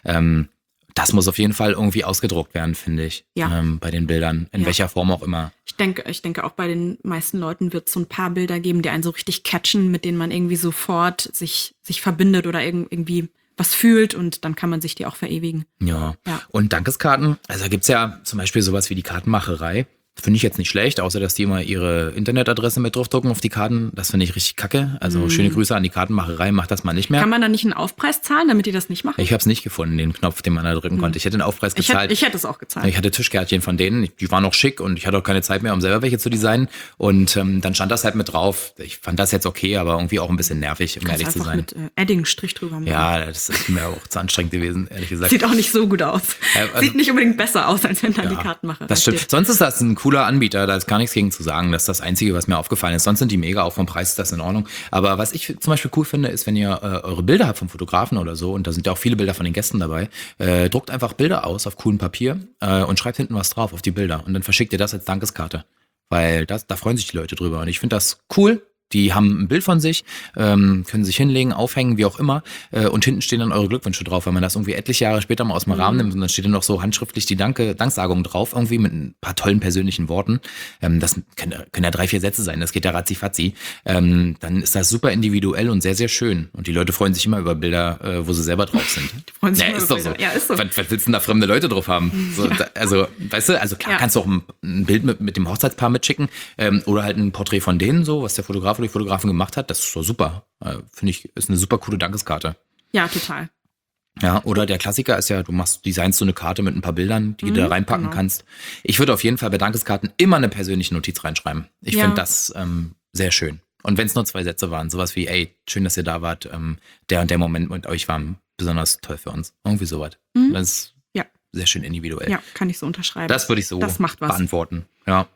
Das muss auf jeden Fall irgendwie ausgedruckt werden, finde ich, Ja. bei den Bildern, in Ja. welcher Form auch immer. Ich denke auch bei den meisten Leuten wird es so ein paar Bilder geben, die einen so richtig catchen, mit denen man irgendwie sofort sich verbindet oder irgendwie was fühlt und dann kann man sich die auch verewigen. Ja. Ja. Und Dankeskarten, also da gibt's ja zum Beispiel sowas wie die Kartenmacherei. Finde ich jetzt nicht schlecht, außer dass die immer ihre Internetadresse mit draufdrucken auf die Karten. Das finde ich richtig kacke. Also schöne Grüße an die Kartenmacherei, macht das mal nicht mehr. Kann man da nicht einen Aufpreis zahlen, damit die das nicht machen? Ich habe es nicht gefunden, den Knopf, den man da drücken konnte. Ich hätte den Aufpreis Ich gezahlt. hätte es auch gezahlt. Ich hatte Tischkärtchen von denen, die waren auch schick und ich hatte auch keine Zeit mehr, um selber welche zu designen. Und dann stand das halt mit drauf. Ich fand das jetzt okay, aber irgendwie auch ein bisschen nervig, um Kannst ehrlich zu einfach sein. mit Edding-Strich drüber machen. Ja, das ist mir auch zu anstrengend gewesen, ehrlich gesagt. Sieht auch nicht so gut aus. also- Sieht nicht unbedingt besser aus, als wenn da die Ja, Kartenmacher das stimmt. steht. Sonst ist das ein cooler Anbieter, da ist gar nichts gegen zu sagen. Das ist das Einzige, was mir aufgefallen ist. Sonst sind die mega, auch vom Preis ist das in Ordnung. Aber was ich zum Beispiel cool finde, ist, wenn ihr eure Bilder habt vom Fotografen oder so, und da sind ja auch viele Bilder von den Gästen dabei, druckt einfach Bilder aus auf coolem Papier und schreibt hinten was drauf auf die Bilder. Und dann verschickt ihr das als Dankeskarte. Weil da freuen sich die Leute drüber. Und ich finde das cool. Die haben ein Bild von sich, können sich hinlegen, aufhängen, wie auch immer. Und hinten stehen dann eure Glückwünsche drauf. Wenn man das irgendwie etliche Jahre später mal aus dem Rahmen nimmt und dann steht dann noch so handschriftlich die Danksagung drauf, irgendwie mit ein paar tollen persönlichen Worten. Das können ja 3, 4 Sätze sein, das geht ja ratzi-fatzi. Dann ist das super individuell und sehr, sehr schön. Und die Leute freuen sich immer über Bilder, wo sie selber drauf sind. freuen sich Ja, immer ist über doch so. Bilder. Ja, ist so. Was willst du denn da fremde Leute drauf haben? So, also, weißt du, also klar Ja. kannst du auch ein Bild mit dem Hochzeitspaar mitschicken oder halt ein Porträt von denen, so, was der Fotograf oder die Fotografin gemacht hat. Das ist so super. Finde ich, ist eine super coole Dankeskarte. Ja, total. Ja, oder der Klassiker ist ja, designst so eine Karte mit ein paar Bildern, die du da reinpacken genau. kannst. Ich würde auf jeden Fall bei Dankeskarten immer eine persönliche Notiz reinschreiben. Ich Ja. finde das sehr schön. Und wenn es nur 2 Sätze waren, sowas wie, ey, schön, dass ihr da wart, der und der Moment mit euch war besonders toll für uns. Irgendwie sowas. Das ist Ja. sehr schön individuell. Ja, kann ich so unterschreiben. Das würde ich so Das macht was. beantworten. Ja.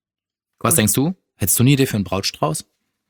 Was Cool. denkst du? Hättest du eine Idee für einen Brautstrauß?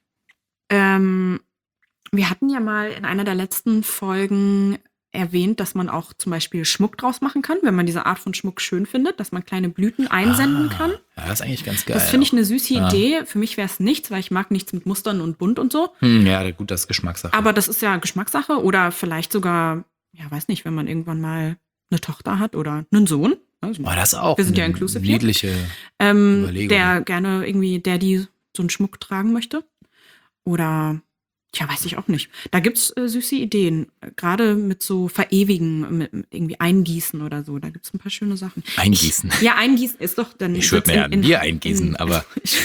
Wir hatten ja mal in einer der letzten Folgen erwähnt, dass man auch zum Beispiel Schmuck draus machen kann, wenn man diese Art von Schmuck schön findet, dass man kleine Blüten einsenden kann. Ja, das ist eigentlich ganz geil. Das finde ich auch. eine süße Ja. Idee. Für mich wäre es nichts, weil ich mag nichts mit Mustern und bunt und so. Ja, gut, das ist Geschmackssache. Aber das ist ja Geschmackssache oder vielleicht sogar, ja, weiß nicht, wenn man irgendwann mal eine Tochter hat oder einen Sohn. Also, Oh, das ist auch Wir sind ja eine inclusive hier. niedliche Überlegung. der gerne irgendwie, die so einen Schmuck tragen möchte. Oder Tja, weiß ich auch nicht. Da gibt's süße Ideen. Gerade mit so Verewigen, mit irgendwie Eingießen oder so. Da gibt's ein paar schöne Sachen. Eingießen. Ja, Eingießen ist doch dann. Ich würde mir ja ein Bier eingießen, aber.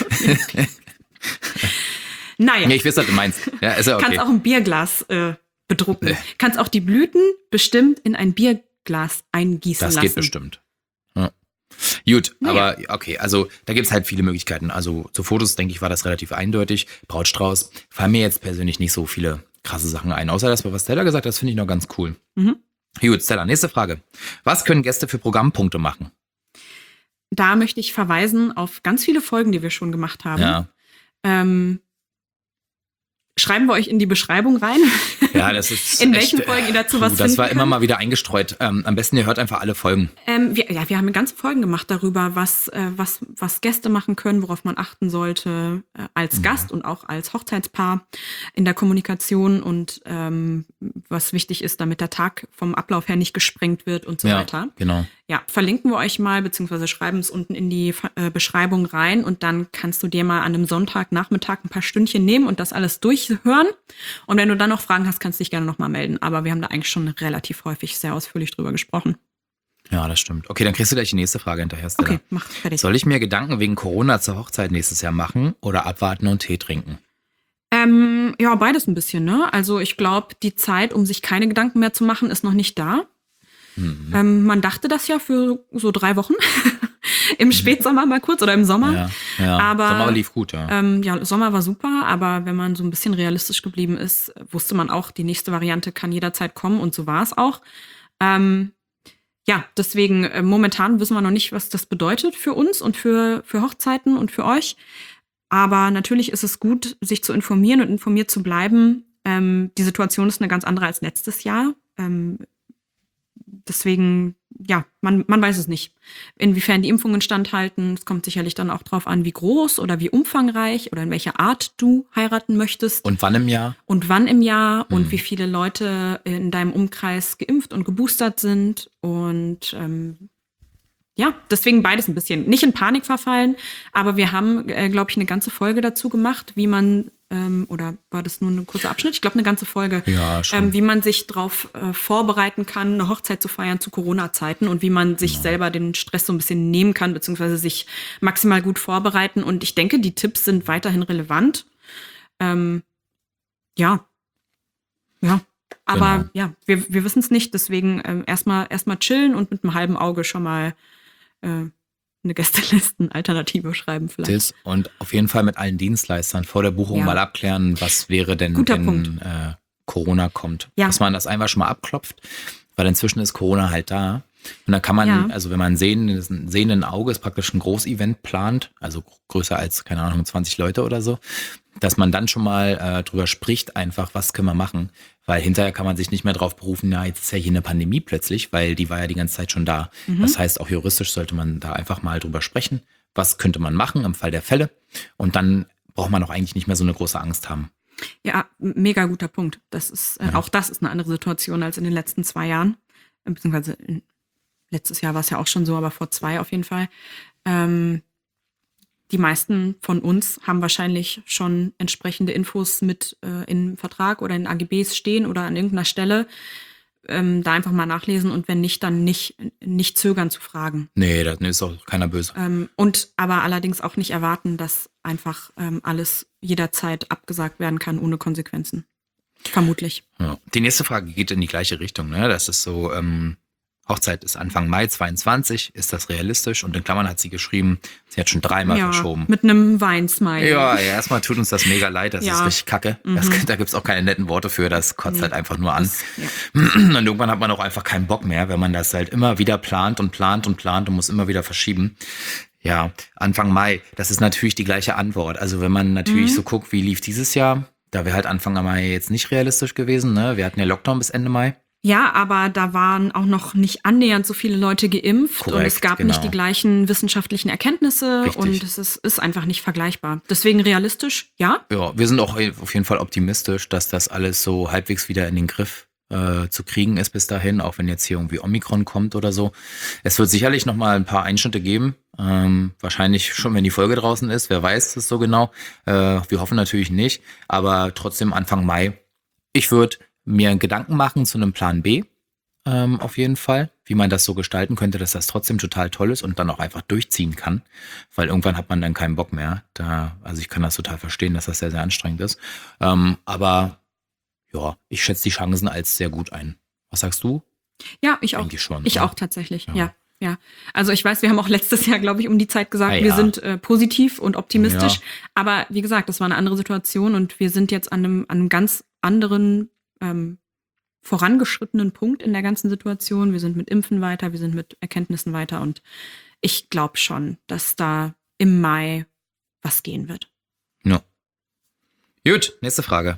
Naja. Nee, ich weiß, was du meinst. Ja, ist ja okay. Kannst auch ein Bierglas bedrucken. Kannst auch die Blüten bestimmt in ein Bierglas eingießen lassen. Das geht bestimmt. Ja. Gut, aber okay, also da gibt's halt viele Möglichkeiten. Also zu Fotos, denke ich, war das relativ eindeutig. Brautstrauß fallen mir jetzt persönlich nicht so viele krasse Sachen ein. Außer das, was Stella gesagt hat, das finde ich noch ganz cool. Mhm. Gut, Stella, nächste Frage. Was können Gäste für Programmpunkte machen? Da möchte ich verweisen auf ganz viele Folgen, die wir schon gemacht haben. Ja. Schreiben wir euch in die Beschreibung rein. Ja, das ist in welchen Folgen ihr dazu was das finden war immer könnt. mal wieder eingestreut. Am besten ihr hört einfach alle Folgen. Wir haben ganze Folgen gemacht darüber, was Gäste machen können, worauf man achten sollte als Gast und auch als Hochzeitspaar in der Kommunikation und was wichtig ist, damit der Tag vom Ablauf her nicht gesprengt wird und so weiter. Genau. Ja, verlinken wir euch mal, beziehungsweise schreiben es unten in die Beschreibung rein und dann kannst du dir mal an einem Sonntagnachmittag ein paar Stündchen nehmen und das alles durchhören. Und wenn du dann noch Fragen hast, kannst du dich gerne nochmal melden. Aber wir haben da eigentlich schon relativ häufig sehr ausführlich drüber gesprochen. Ja, das stimmt. Okay, dann kriegst du gleich die nächste Frage hinterher, Stella. Okay, mach fertig. Soll ich mir Gedanken wegen Corona zur Hochzeit nächstes Jahr machen oder abwarten und Tee trinken? Ja, beides ein bisschen, ne? Also ich glaube, die Zeit, um sich keine Gedanken mehr zu machen, ist noch nicht da. Man dachte das ja für so 3 Wochen. Im Spätsommer mal kurz oder im Sommer. Ja. Aber Sommer lief gut, ja. Ja, Sommer war super, aber wenn man so ein bisschen realistisch geblieben ist, wusste man auch, die nächste Variante kann jederzeit kommen und so war es auch. Ja, deswegen momentan wissen wir noch nicht, was das bedeutet für uns und für Hochzeiten und für euch. Aber natürlich ist es gut, sich zu informieren und informiert zu bleiben. Die Situation ist eine ganz andere als letztes Jahr. Deswegen, ja, man weiß es nicht, inwiefern die Impfungen standhalten. Es kommt sicherlich dann auch drauf an, wie groß oder wie umfangreich oder in welcher Art du heiraten möchtest. Und wann im Jahr? Und wann im Jahr und wie viele Leute in deinem Umkreis geimpft und geboostert sind. Und ja, deswegen beides ein bisschen. Nicht in Panik verfallen, aber wir haben, glaube ich, eine ganze Folge dazu gemacht, wie man oder war das nur ein kurzer Abschnitt? Ich glaube, eine ganze Folge. Ja, schon. Wie man sich darauf vorbereiten kann, eine Hochzeit zu feiern zu Corona-Zeiten und wie man sich selber den Stress so ein bisschen nehmen kann, beziehungsweise sich maximal gut vorbereiten. Und ich denke, die Tipps sind weiterhin relevant. Ja. Aber ja, wir wissen es nicht. Deswegen erstmal chillen und mit einem halben Auge schon mal eine Gästelisten-Alternative schreiben vielleicht. Und auf jeden Fall mit allen Dienstleistern vor der Buchung mal abklären, was wäre denn, wenn Corona kommt. Dass man das einfach schon mal abklopft, weil inzwischen ist Corona halt da. Und dann kann man, also wenn man sehenden Auges praktisch ein Großevent plant, also größer als, keine Ahnung, 20 Leute oder so, dass man dann schon mal drüber spricht, einfach, was können wir machen. Weil hinterher kann man sich nicht mehr drauf berufen, na, jetzt ist ja hier eine Pandemie plötzlich, weil die war ja die ganze Zeit schon da. Das heißt, auch juristisch sollte man da einfach mal drüber sprechen. Was könnte man machen im Fall der Fälle? Und dann braucht man auch eigentlich nicht mehr so eine große Angst haben. Ja, mega guter Punkt. Das ist, auch das ist eine andere Situation als in den letzten 2 Jahren. Beziehungsweise letztes Jahr war es ja auch schon so, aber vor 2 auf jeden Fall. Die meisten von uns haben wahrscheinlich schon entsprechende Infos mit im Vertrag oder in AGBs stehen oder an irgendeiner Stelle. Da einfach mal nachlesen und wenn nicht, dann nicht zögern zu fragen. Nee, da ist auch keiner böse. Und aber allerdings auch nicht erwarten, dass einfach alles jederzeit abgesagt werden kann ohne Konsequenzen. Vermutlich. Ja. Die nächste Frage geht in die gleiche Richtung. Ne? Das ist so, Hochzeit ist Anfang Mai 22. Ist das realistisch? Und in Klammern hat sie geschrieben, sie hat schon 3-mal verschoben. Mit einem Weinsmiley. Ja, erstmal tut uns das mega leid. Das ist richtig kacke. Da gibt's auch keine netten Worte für. Das kotzt halt einfach nur an. Und irgendwann hat man auch einfach keinen Bock mehr, wenn man das halt immer wieder plant und muss immer wieder verschieben. Ja, Anfang Mai, das ist natürlich die gleiche Antwort. Also wenn man natürlich so guckt, wie lief dieses Jahr, da wäre halt Anfang Mai jetzt nicht realistisch gewesen. Ne? Wir hatten ja Lockdown bis Ende Mai. Ja, aber da waren auch noch nicht annähernd so viele Leute geimpft. Korrekt, und es gab nicht die gleichen wissenschaftlichen Erkenntnisse. Richtig. Und es ist einfach nicht vergleichbar. Deswegen realistisch, ja. Ja, wir sind auch auf jeden Fall optimistisch, dass das alles so halbwegs wieder in den Griff zu kriegen ist bis dahin, auch wenn jetzt hier irgendwie Omikron kommt oder so. Es wird sicherlich noch mal ein paar Einschnitte geben. Wahrscheinlich schon, wenn die Folge draußen ist. Wer weiß das so genau. Wir hoffen natürlich nicht. Aber trotzdem Anfang Mai. Ich würde mir Gedanken machen zu einem Plan B. Auf jeden Fall, wie man das so gestalten könnte, dass das trotzdem total toll ist und dann auch einfach durchziehen kann, weil irgendwann hat man dann keinen Bock mehr. Also ich kann das total verstehen, dass das sehr, sehr anstrengend ist. Aber ja, ich schätze die Chancen als sehr gut ein. Was sagst du? Ja, ich auch. Denke ich schon. Ich oder? auch tatsächlich, ja. Also ich weiß, wir haben auch letztes Jahr, glaube ich, um die Zeit gesagt, Ja. wir sind positiv und optimistisch. Ja. Aber wie gesagt, das war eine andere Situation und wir sind jetzt an einem ganz anderen vorangeschrittenen Punkt in der ganzen Situation. Wir sind mit Impfen weiter, wir sind mit Erkenntnissen weiter und ich glaube schon, dass da im Mai was gehen wird. Ja. Gut, nächste Frage.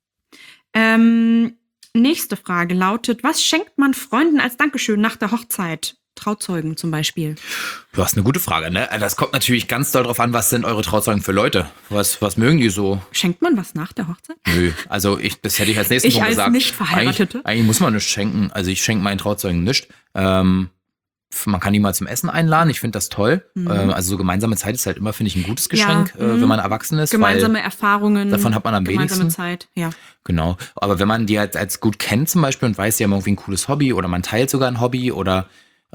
Nächste Frage lautet, was schenkt man Freunden als Dankeschön nach der Hochzeit? Trauzeugen zum Beispiel. Du hast eine gute Frage, ne? Das kommt natürlich ganz doll drauf an, was sind eure Trauzeugen für Leute? Was mögen die so? Schenkt man was nach der Hochzeit? Nö, also das hätte ich als nächsten Punkt als gesagt. Nicht-Verheiratete? Eigentlich muss man nichts schenken. Also ich schenke meinen Trauzeugen nichts. Man kann die mal zum Essen einladen. Ich finde das toll. Also so gemeinsame Zeit ist halt immer, finde ich, ein gutes Geschenk, wenn man erwachsen ist. Gemeinsame Erfahrungen. Davon hat man am gemeinsame wenigsten. Zeit, ja. Genau. Aber wenn man die halt als gut kennt zum Beispiel und weiß, die haben irgendwie ein cooles Hobby oder man teilt sogar ein Hobby oder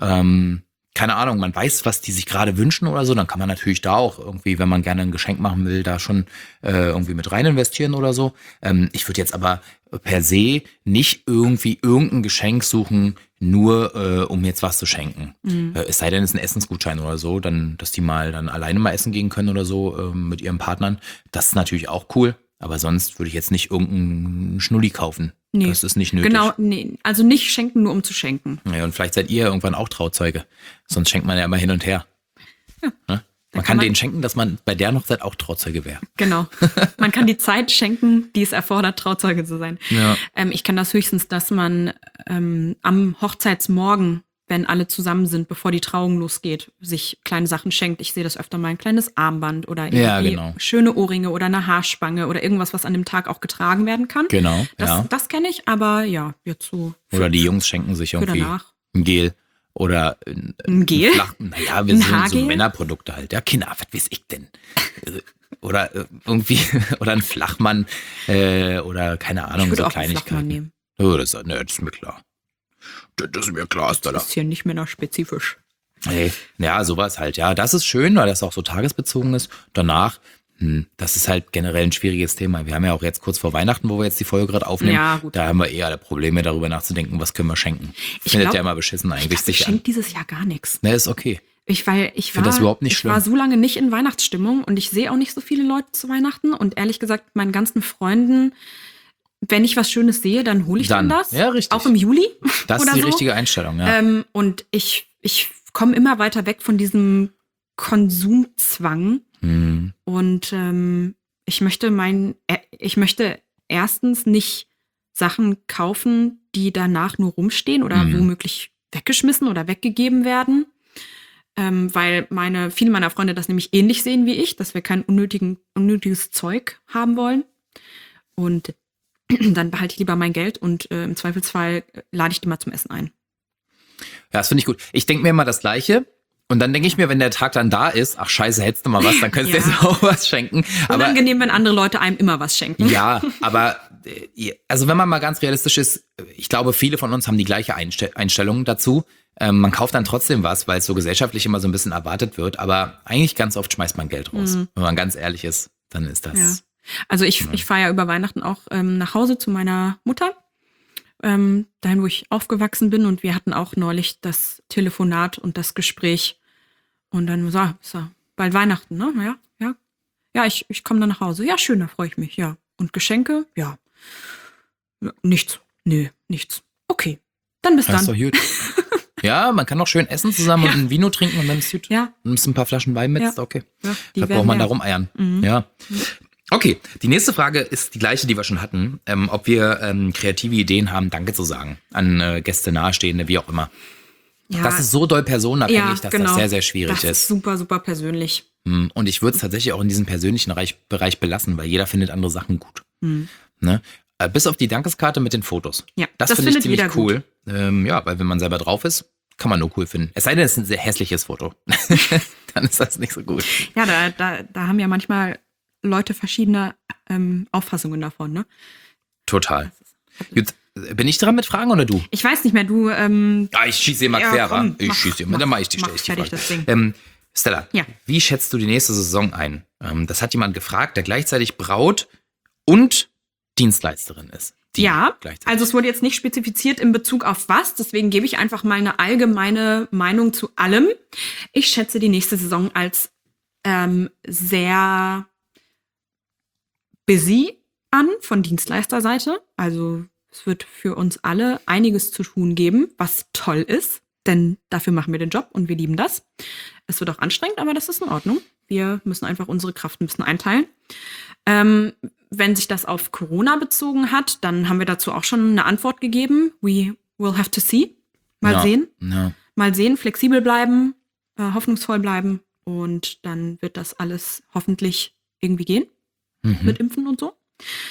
keine Ahnung, man weiß, was die sich gerade wünschen oder so, dann kann man natürlich da auch irgendwie, wenn man gerne ein Geschenk machen will, da schon irgendwie mit rein investieren oder so. Ich würde jetzt aber per se nicht irgendwie irgendein Geschenk suchen, nur um jetzt was zu schenken. Es sei denn, es ist ein Essensgutschein oder so, dann, dass die mal dann alleine mal essen gehen können oder so mit ihren Partnern. Das ist natürlich auch cool. Aber sonst würde ich jetzt nicht irgendeinen Schnulli kaufen. Nee. Das ist nicht nötig. Genau, nee. Also nicht schenken, nur um zu schenken. Ja, und vielleicht seid ihr irgendwann auch Trauzeuge. Sonst schenkt man ja immer hin und her. Ja. Ne? Man kann denen schenken, dass man bei der Hochzeit auch Trauzeuge wäre. Genau. Man kann die Zeit schenken, die es erfordert, Trauzeuge zu sein. Ja. Ich kenne das höchstens, dass man am Hochzeitsmorgen, wenn alle zusammen sind, bevor die Trauung losgeht, sich kleine Sachen schenkt. Ich sehe das öfter mal, ein kleines Armband oder irgendwie schöne Ohrringe oder eine Haarspange oder irgendwas, was an dem Tag auch getragen werden kann. Genau, Das kenne ich, aber ja, jetzt so. Oder die Jungs schenken sich irgendwie ein Gel oder ein Gel? Naja, wir sind so Männerprodukte halt. Ja, Kinder, was weiß ich denn? Oder irgendwie, oder ein Flachmann oder keine Ahnung, ich würde so auch einen Flachmann Kleinigkeiten. nehmen. Oh, das ist mir klar. Das ist mir klar, Das ist hier nicht männerspezifisch. Hey, ja, sowas halt. Ja, das ist schön, weil das auch so tagesbezogen ist. Danach, das ist halt generell ein schwieriges Thema. Wir haben ja auch jetzt kurz vor Weihnachten, wo wir jetzt die Folge gerade aufnehmen. Ja, gut. Da haben wir eher Probleme, darüber nachzudenken, was können wir schenken. Findet ja immer beschissen eigentlich. Ich schenke dieses Jahr gar nichts. Ne, ist okay. Ich finde das überhaupt nicht schlimm. war so lange nicht in Weihnachtsstimmung und ich sehe auch nicht so viele Leute zu Weihnachten. Und ehrlich gesagt, meinen ganzen Freunden, wenn ich was Schönes sehe, dann hole ich dann das. Ja, richtig. Auch im Juli. Das ist die richtige Einstellung, ja. Und ich komme immer weiter weg von diesem Konsumzwang. Und ich möchte erstens nicht Sachen kaufen, die danach nur rumstehen oder womöglich weggeschmissen oder weggegeben werden. Weil viele meiner Freunde das nämlich ähnlich sehen wie ich, dass wir kein unnötiges Zeug haben wollen. Und dann behalte ich lieber mein Geld und im Zweifelsfall lade ich die mal zum Essen ein. Ja, das finde ich gut. Ich denke mir immer das Gleiche. Und dann denke ich mir, wenn der Tag dann da ist, ach scheiße, hättest du mal was, dann könntest du jetzt auch was schenken. Unangenehm, wenn andere Leute einem immer was schenken. Ja, aber also wenn man mal ganz realistisch ist, ich glaube, viele von uns haben die gleiche Einstellung dazu. Man kauft dann trotzdem was, weil es so gesellschaftlich immer so ein bisschen erwartet wird. Aber eigentlich ganz oft schmeißt man Geld raus. Wenn man ganz ehrlich ist, dann ist das... Ja. Also ich fahre ja über Weihnachten auch nach Hause zu meiner Mutter, dahin, wo ich aufgewachsen bin. Und wir hatten auch neulich das Telefonat und das Gespräch. Und dann so, bald Weihnachten, ne? Ja, ich komme dann nach Hause. Ja, schön, da freue ich mich, ja. Und Geschenke? Ja. Nichts. Nee, nichts. Okay, dann bis dann. Das ist doch gut. Ja, man kann auch schön essen zusammen und ein Vino trinken und dann ist gut. Ja. Nimmst ein paar Flaschen Wein mit, ist okay. Ja, da braucht man da rumeiern. Ja. Okay, die nächste Frage ist die gleiche, die wir schon hatten. Ob wir kreative Ideen haben, Danke zu sagen an Gäste, Nahestehende, wie auch immer. Ja. Das ist so doll personenabhängig, dass das sehr, sehr schwierig ist. Das ist super, super persönlich. Und ich würde es tatsächlich auch in diesem persönlichen Bereich belassen, weil jeder findet andere Sachen gut. Ne? Bis auf die Dankeskarte mit den Fotos. Ja, Das das finde ich findet ziemlich jeder gut. cool. Ja, weil wenn man selber drauf ist, kann man nur cool finden. Es sei denn, es ist ein sehr hässliches Foto. Dann ist das nicht so gut. Ja, da haben ja manchmal Leute verschiedene Auffassungen davon, ne? Total. Gut, bin ich dran mit Fragen oder du? Ich weiß nicht mehr, du. Ich schieße dir mal Ja, quer, komm, wa? Ich mach, schieße dir mal. mach, Dann stell mach ich die fertig Frage. das Ding. Stella, Ja. wie schätzt du die nächste Saison ein? Das hat jemand gefragt, der gleichzeitig Braut und Dienstleisterin ist. Ja, gleichzeitig. also es wurde jetzt nicht spezifiziert in Bezug auf was, deswegen gebe ich einfach mal eine allgemeine Meinung zu allem. Ich schätze die nächste Saison als sehr busy an von Dienstleisterseite. Also es wird für uns alle einiges zu tun geben, was toll ist, denn dafür machen wir den Job und wir lieben das. Es wird auch anstrengend, aber das ist in Ordnung. Wir müssen einfach unsere Kraft ein bisschen einteilen. Wenn sich das auf Corona bezogen hat, dann haben wir dazu auch schon eine Antwort gegeben. We will have to see. Mal sehen. Ja. Mal sehen, flexibel bleiben, hoffnungsvoll bleiben und dann wird das alles hoffentlich irgendwie gehen mit Impfen und so.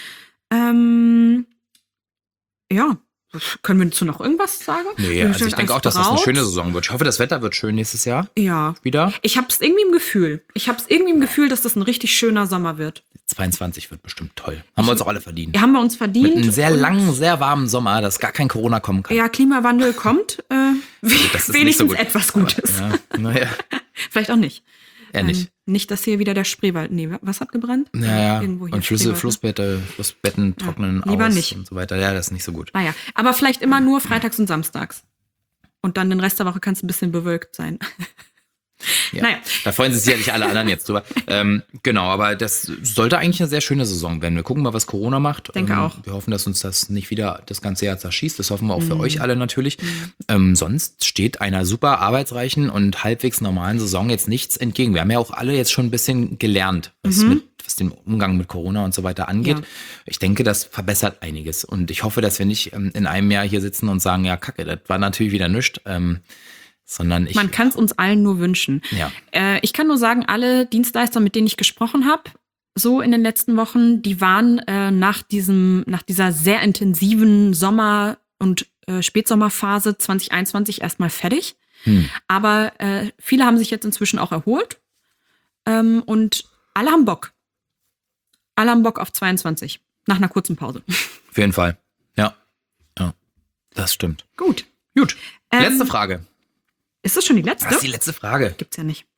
Ja, können wir dazu noch irgendwas sagen? Nee, also ich denke auch, dass das eine schöne Saison wird. Ich hoffe, das Wetter wird schön nächstes Jahr. Ja. Wieder. Ich habe es irgendwie im Gefühl. Dass das ein richtig schöner Sommer wird. 22 wird bestimmt toll. Haben wir uns auch alle verdient. Haben wir uns verdient. Mit einem sehr und- langen, sehr warmen Sommer, dass gar kein Corona kommen kann. Ja, Klimawandel kommt. das ist nicht Wenigstens so gut. etwas Gutes. Ja, naja, Vielleicht auch nicht. eher nicht. Nicht, dass hier wieder der Spreewald. Nee, was hat gebrannt? Naja, Irgendwo hier und Flüsse, Spreewald, ne? Flussbetten trocknen lieber aus nicht. und so weiter. Ja, das ist nicht so gut. Naja, aber vielleicht immer nur freitags und samstags. Und dann den Rest der Woche kann es ein bisschen bewölkt sein. Ja. Naja. Da freuen sich sicherlich alle anderen jetzt drüber. Genau, aber das sollte eigentlich eine sehr schöne Saison werden. Wir gucken mal, was Corona macht. Denke auch. Wir hoffen, dass uns das nicht wieder das ganze Jahr zerschießt. Das hoffen wir auch für euch alle natürlich. Sonst steht einer super arbeitsreichen und halbwegs normalen Saison jetzt nichts entgegen. Wir haben ja auch alle jetzt schon ein bisschen gelernt, was den Umgang mit Corona und so weiter angeht. Ja. Ich denke, das verbessert einiges. Und ich hoffe, dass wir nicht in einem Jahr hier sitzen und sagen, ja, Kacke, das war natürlich wieder nichts. Sondern Man kann es uns allen nur wünschen. Ja. Ich kann nur sagen, alle Dienstleister, mit denen ich gesprochen habe, so in den letzten Wochen, die waren nach dieser sehr intensiven Sommer- und Spätsommerphase 2021 erstmal fertig. Aber viele haben sich jetzt inzwischen auch erholt. Und alle haben Bock. Alle haben Bock auf 22. Nach einer kurzen Pause. Auf jeden Fall. Ja. Ja. Das stimmt. Gut. Gut. Letzte Frage. Ist das schon die letzte? Das ist die letzte Frage. Gibt's ja nicht.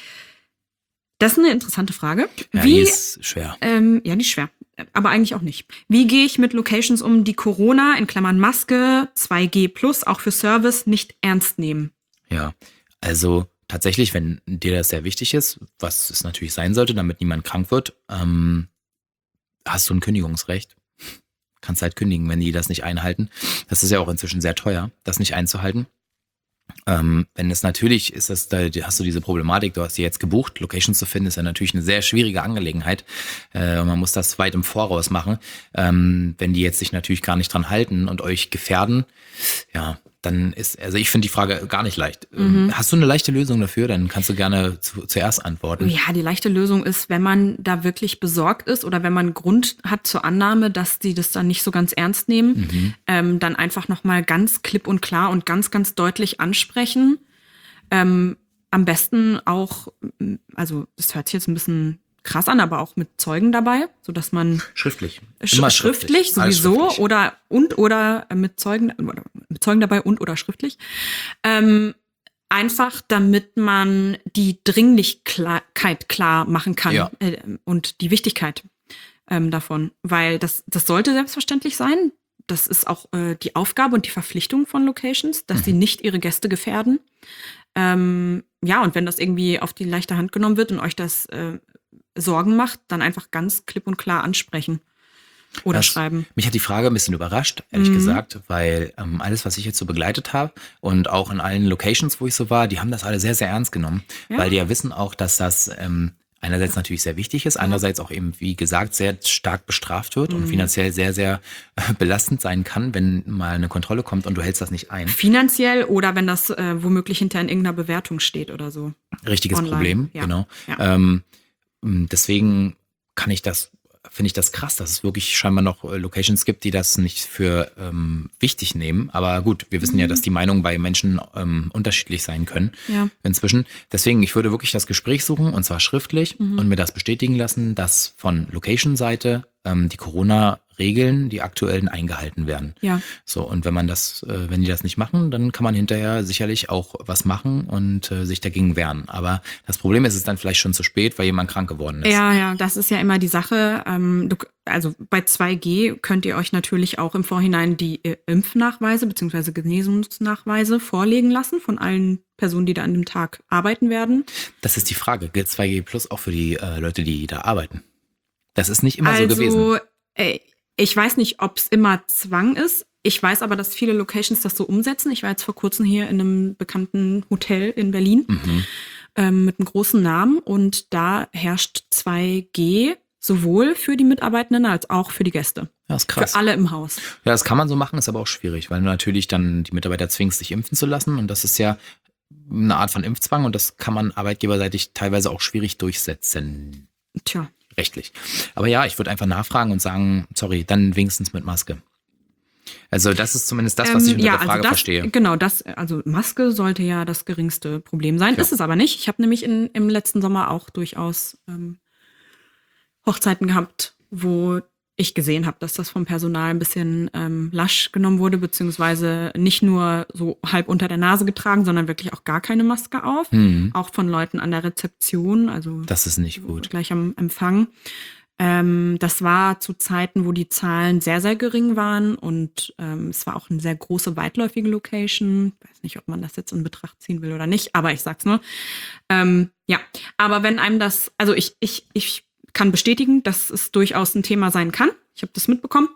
Das ist eine interessante Frage. Ja, die ist schwer. Ja, die ist schwer. Aber eigentlich auch nicht. Wie gehe ich mit Locations um, die Corona, in Klammern Maske, 2G plus, auch für Service, nicht ernst nehmen? Ja. Also tatsächlich, wenn dir das sehr wichtig ist, was es natürlich sein sollte, damit niemand krank wird, hast du ein Kündigungsrecht. Kannst halt kündigen, wenn die das nicht einhalten. Das ist ja auch inzwischen sehr teuer, das nicht einzuhalten. Wenn es natürlich ist, hast du diese Problematik, du hast die jetzt gebucht, Locations zu finden, ist ja natürlich eine sehr schwierige Angelegenheit. Man muss das weit im Voraus machen. Wenn die jetzt sich natürlich gar nicht dran halten und euch gefährden, ja, dann also ich finde die Frage gar nicht leicht. Hast du eine leichte Lösung dafür? Dann kannst du gerne zuerst antworten. Ja, die leichte Lösung ist, wenn man da wirklich besorgt ist oder wenn man Grund hat zur Annahme, dass die das dann nicht so ganz ernst nehmen, dann einfach nochmal ganz klipp und klar und ganz, ganz deutlich ansprechen. Am besten auch, also das hört sich jetzt ein bisschen krass an, aber auch mit Zeugen dabei, sodass man Schriftlich. schriftlich Alles sowieso schriftlich. oder mit Zeugen dabei oder schriftlich. Einfach, damit man die Dringlichkeit klar machen kann Ja. und die Wichtigkeit davon. Weil das sollte selbstverständlich sein. Das ist auch die Aufgabe und die Verpflichtung von Locations, dass sie nicht ihre Gäste gefährden. Ja, und wenn das irgendwie auf die leichte Hand genommen wird und euch das Sorgen macht, dann einfach ganz klipp und klar ansprechen oder schreiben. Mich hat die Frage ein bisschen überrascht, ehrlich gesagt, weil alles, was ich jetzt so begleitet habe und auch in allen Locations, wo ich so war, die haben das alle sehr, sehr ernst genommen, weil die ja wissen auch, dass das einerseits natürlich sehr wichtig ist, andererseits auch eben, wie gesagt, sehr stark bestraft wird und finanziell sehr, sehr belastend sein kann, wenn mal eine Kontrolle kommt und du hältst das nicht ein. Finanziell oder wenn das womöglich hinter in irgendeiner Bewertung steht oder so. Richtiges Online, Problem, ja. genau. Ja. Deswegen kann ich das finde ich das krass, dass es wirklich scheinbar noch Locations gibt, die das nicht für wichtig nehmen. Aber gut, wir wissen ja, dass die Meinungen bei Menschen unterschiedlich sein können inzwischen. Deswegen, ich würde wirklich das Gespräch suchen, und zwar schriftlich, und mir das bestätigen lassen, dass von Location-Seite die Corona-Regeln, die aktuellen, eingehalten werden. Ja. So, und wenn die das nicht machen, dann kann man hinterher sicherlich auch was machen und sich dagegen wehren. Aber das Problem ist, es ist dann vielleicht schon zu spät, weil jemand krank geworden ist. Ja, das ist ja immer die Sache. Also bei 2G könnt ihr euch natürlich auch im Vorhinein die Impfnachweise bzw. Genesungsnachweise vorlegen lassen von allen Personen, die da an dem Tag arbeiten werden. Das ist die Frage. Gilt 2G Plus auch für die Leute, die da arbeiten? Das ist nicht immer so gewesen. Also, ich weiß nicht, ob es immer Zwang ist. Ich weiß aber, dass viele Locations das so umsetzen. Ich war jetzt vor kurzem hier in einem bekannten Hotel in Berlin mit einem großen Namen, und da herrscht 2G sowohl für die Mitarbeitenden als auch für die Gäste. Ja, ist krass. Für alle im Haus. Ja, das kann man so machen, ist aber auch schwierig, weil du natürlich dann die Mitarbeiter zwingst, sich impfen zu lassen, und das ist ja eine Art von Impfzwang, und das kann man arbeitgeberseitig teilweise auch schwierig durchsetzen. Tja. Rechtlich. Aber ja, ich würde einfach nachfragen und sagen, sorry, dann wenigstens mit Maske. Also das ist zumindest das, was ich unter der Frage verstehe. Genau, also Maske sollte ja das geringste Problem sein. Ja. Ist es aber nicht. Ich habe nämlich im letzten Sommer auch durchaus Hochzeiten gehabt, wo ich gesehen habe, dass das vom Personal ein bisschen lasch genommen wurde, beziehungsweise nicht nur so halb unter der Nase getragen, sondern wirklich auch gar keine Maske auf. Auch von Leuten an der Rezeption, also das ist nicht gut. Gleich am Empfang. Das war zu Zeiten, wo die Zahlen sehr, sehr gering waren, und es war auch eine sehr große, weitläufige Location. Ich weiß nicht, ob man das jetzt in Betracht ziehen will oder nicht, aber ich sag's nur. Ja, aber wenn einem das, also ich kann bestätigen, dass es durchaus ein Thema sein kann. Ich habe das mitbekommen.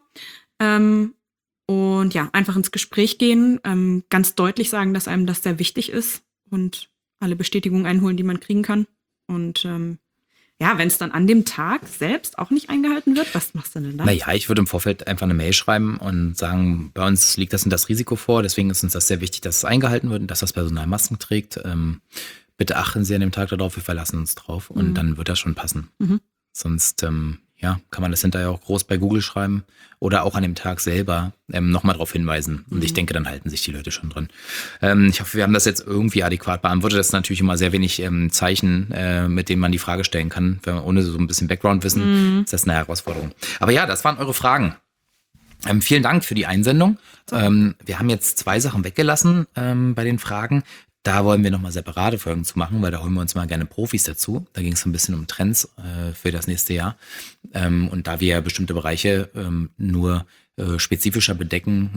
Und ja, einfach ins Gespräch gehen, ganz deutlich sagen, dass einem das sehr wichtig ist, und alle Bestätigungen einholen, die man kriegen kann. Und ja, wenn es dann an dem Tag selbst auch nicht eingehalten wird, was machst du denn dann? Naja, ich würde im Vorfeld einfach eine Mail schreiben und sagen, bei uns liegt das und das Risiko vor, deswegen ist uns das sehr wichtig, dass es eingehalten wird und dass das Personal Masken trägt. Bitte achten Sie an dem Tag darauf, wir verlassen uns drauf, und dann wird das schon passen. Sonst kann man das hinterher auch groß bei Google schreiben oder auch an dem Tag selber nochmal darauf hinweisen. Und ich denke, dann halten sich die Leute schon dran. Ich hoffe, wir haben das jetzt irgendwie adäquat beantwortet. Das ist natürlich immer sehr wenig Zeichen, mit denen man die Frage stellen kann. Ohne so ein bisschen Background-Wissen ist das eine Herausforderung. Aber ja, das waren eure Fragen. Vielen Dank für die Einsendung. Wir haben jetzt 2 Sachen weggelassen bei den Fragen. Da wollen wir nochmal separate Folgen zu machen, weil da holen wir uns mal gerne Profis dazu. Da ging es so ein bisschen um Trends für das nächste Jahr. Und da wir ja bestimmte Bereiche nur spezifischer bedecken,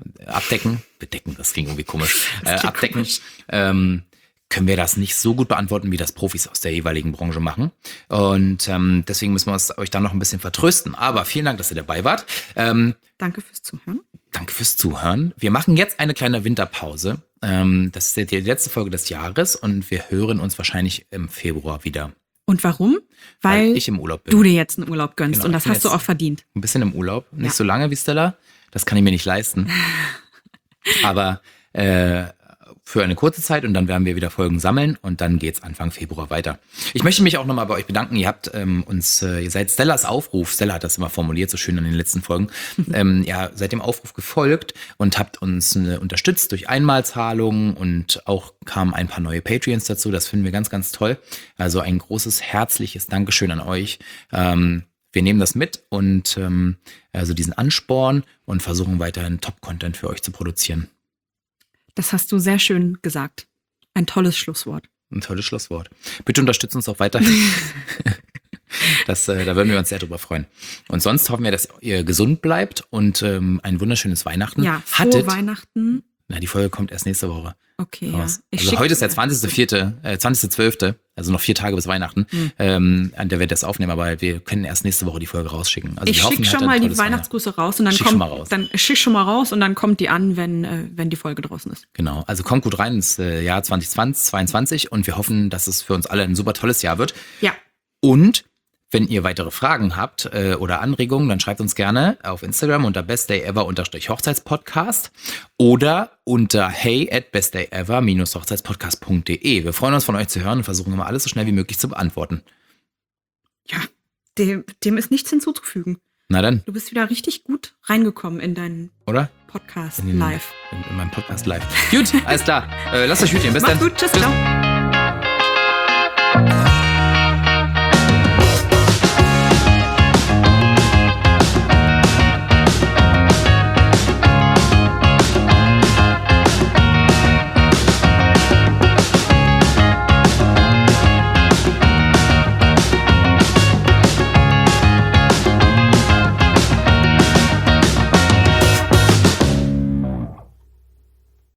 das klingt irgendwie komisch, abdecken, können wir das nicht so gut beantworten, wie das Profis aus der jeweiligen Branche machen. Und deswegen müssen wir euch da noch ein bisschen vertrösten. Aber vielen Dank, dass ihr dabei wart. Danke fürs Zuhören. Danke fürs Zuhören. Wir machen jetzt eine kleine Winterpause. Das ist die letzte Folge des Jahres, und wir hören uns wahrscheinlich im Februar wieder. Und warum? Weil ich im Urlaub bin. Du dir jetzt einen Urlaub gönnst, Genau, und das hast du auch verdient. Ein bisschen im Urlaub. Nicht so lange wie Stella. Das kann ich mir nicht leisten. Aber für eine kurze Zeit, und dann werden wir wieder Folgen sammeln, und dann geht's Anfang Februar weiter. Ich möchte mich auch nochmal bei euch bedanken. Ihr habt ihr seid Stellas Aufruf, Stella hat das immer formuliert, so schön in den letzten Folgen, seid dem Aufruf gefolgt und habt uns unterstützt durch Einmalzahlungen, und auch kamen ein paar neue Patreons dazu. Das finden wir ganz, ganz toll. Also ein großes, herzliches Dankeschön an euch. Wir nehmen das mit und also diesen Ansporn, und versuchen weiterhin Top-Content für euch zu produzieren. Das hast du sehr schön gesagt. Ein tolles Schlusswort. Ein tolles Schlusswort. Bitte unterstützt uns auch weiterhin. Da würden wir uns sehr drüber freuen. Und sonst hoffen wir, dass ihr gesund bleibt und ein wunderschönes Weihnachten hattet. Weihnachten. Na, die Folge kommt erst nächste Woche. Okay, raus. Ja. Also heute ist der 20.12., also noch 4 Tage bis Weihnachten, an der wir das aufnehmen, aber wir können erst nächste Woche die Folge rausschicken. Also ich schicke schon mal die Weihnachtsgrüße raus, und dann schick schon mal raus, und dann kommt die an, wenn die Folge draußen ist. Genau, also kommt gut rein ins Jahr 2022, und wir hoffen, dass es für uns alle ein super tolles Jahr wird. Ja. Und wenn ihr weitere Fragen habt oder Anregungen, dann schreibt uns gerne auf Instagram unter bestdayever_Hochzeitspodcast oder unter hey@bestdayever-hochzeitspodcast.de. Wir freuen uns, von euch zu hören, und versuchen immer alles so schnell wie möglich zu beantworten. Ja, Dem ist nichts hinzuzufügen. Na dann, Du bist wieder richtig gut reingekommen in deinen oder? Podcast In live. meinem Podcast live. Gut, alles klar. Lasst euch gut gehen. Bis Macht's dann. gut, tschüss, ciao.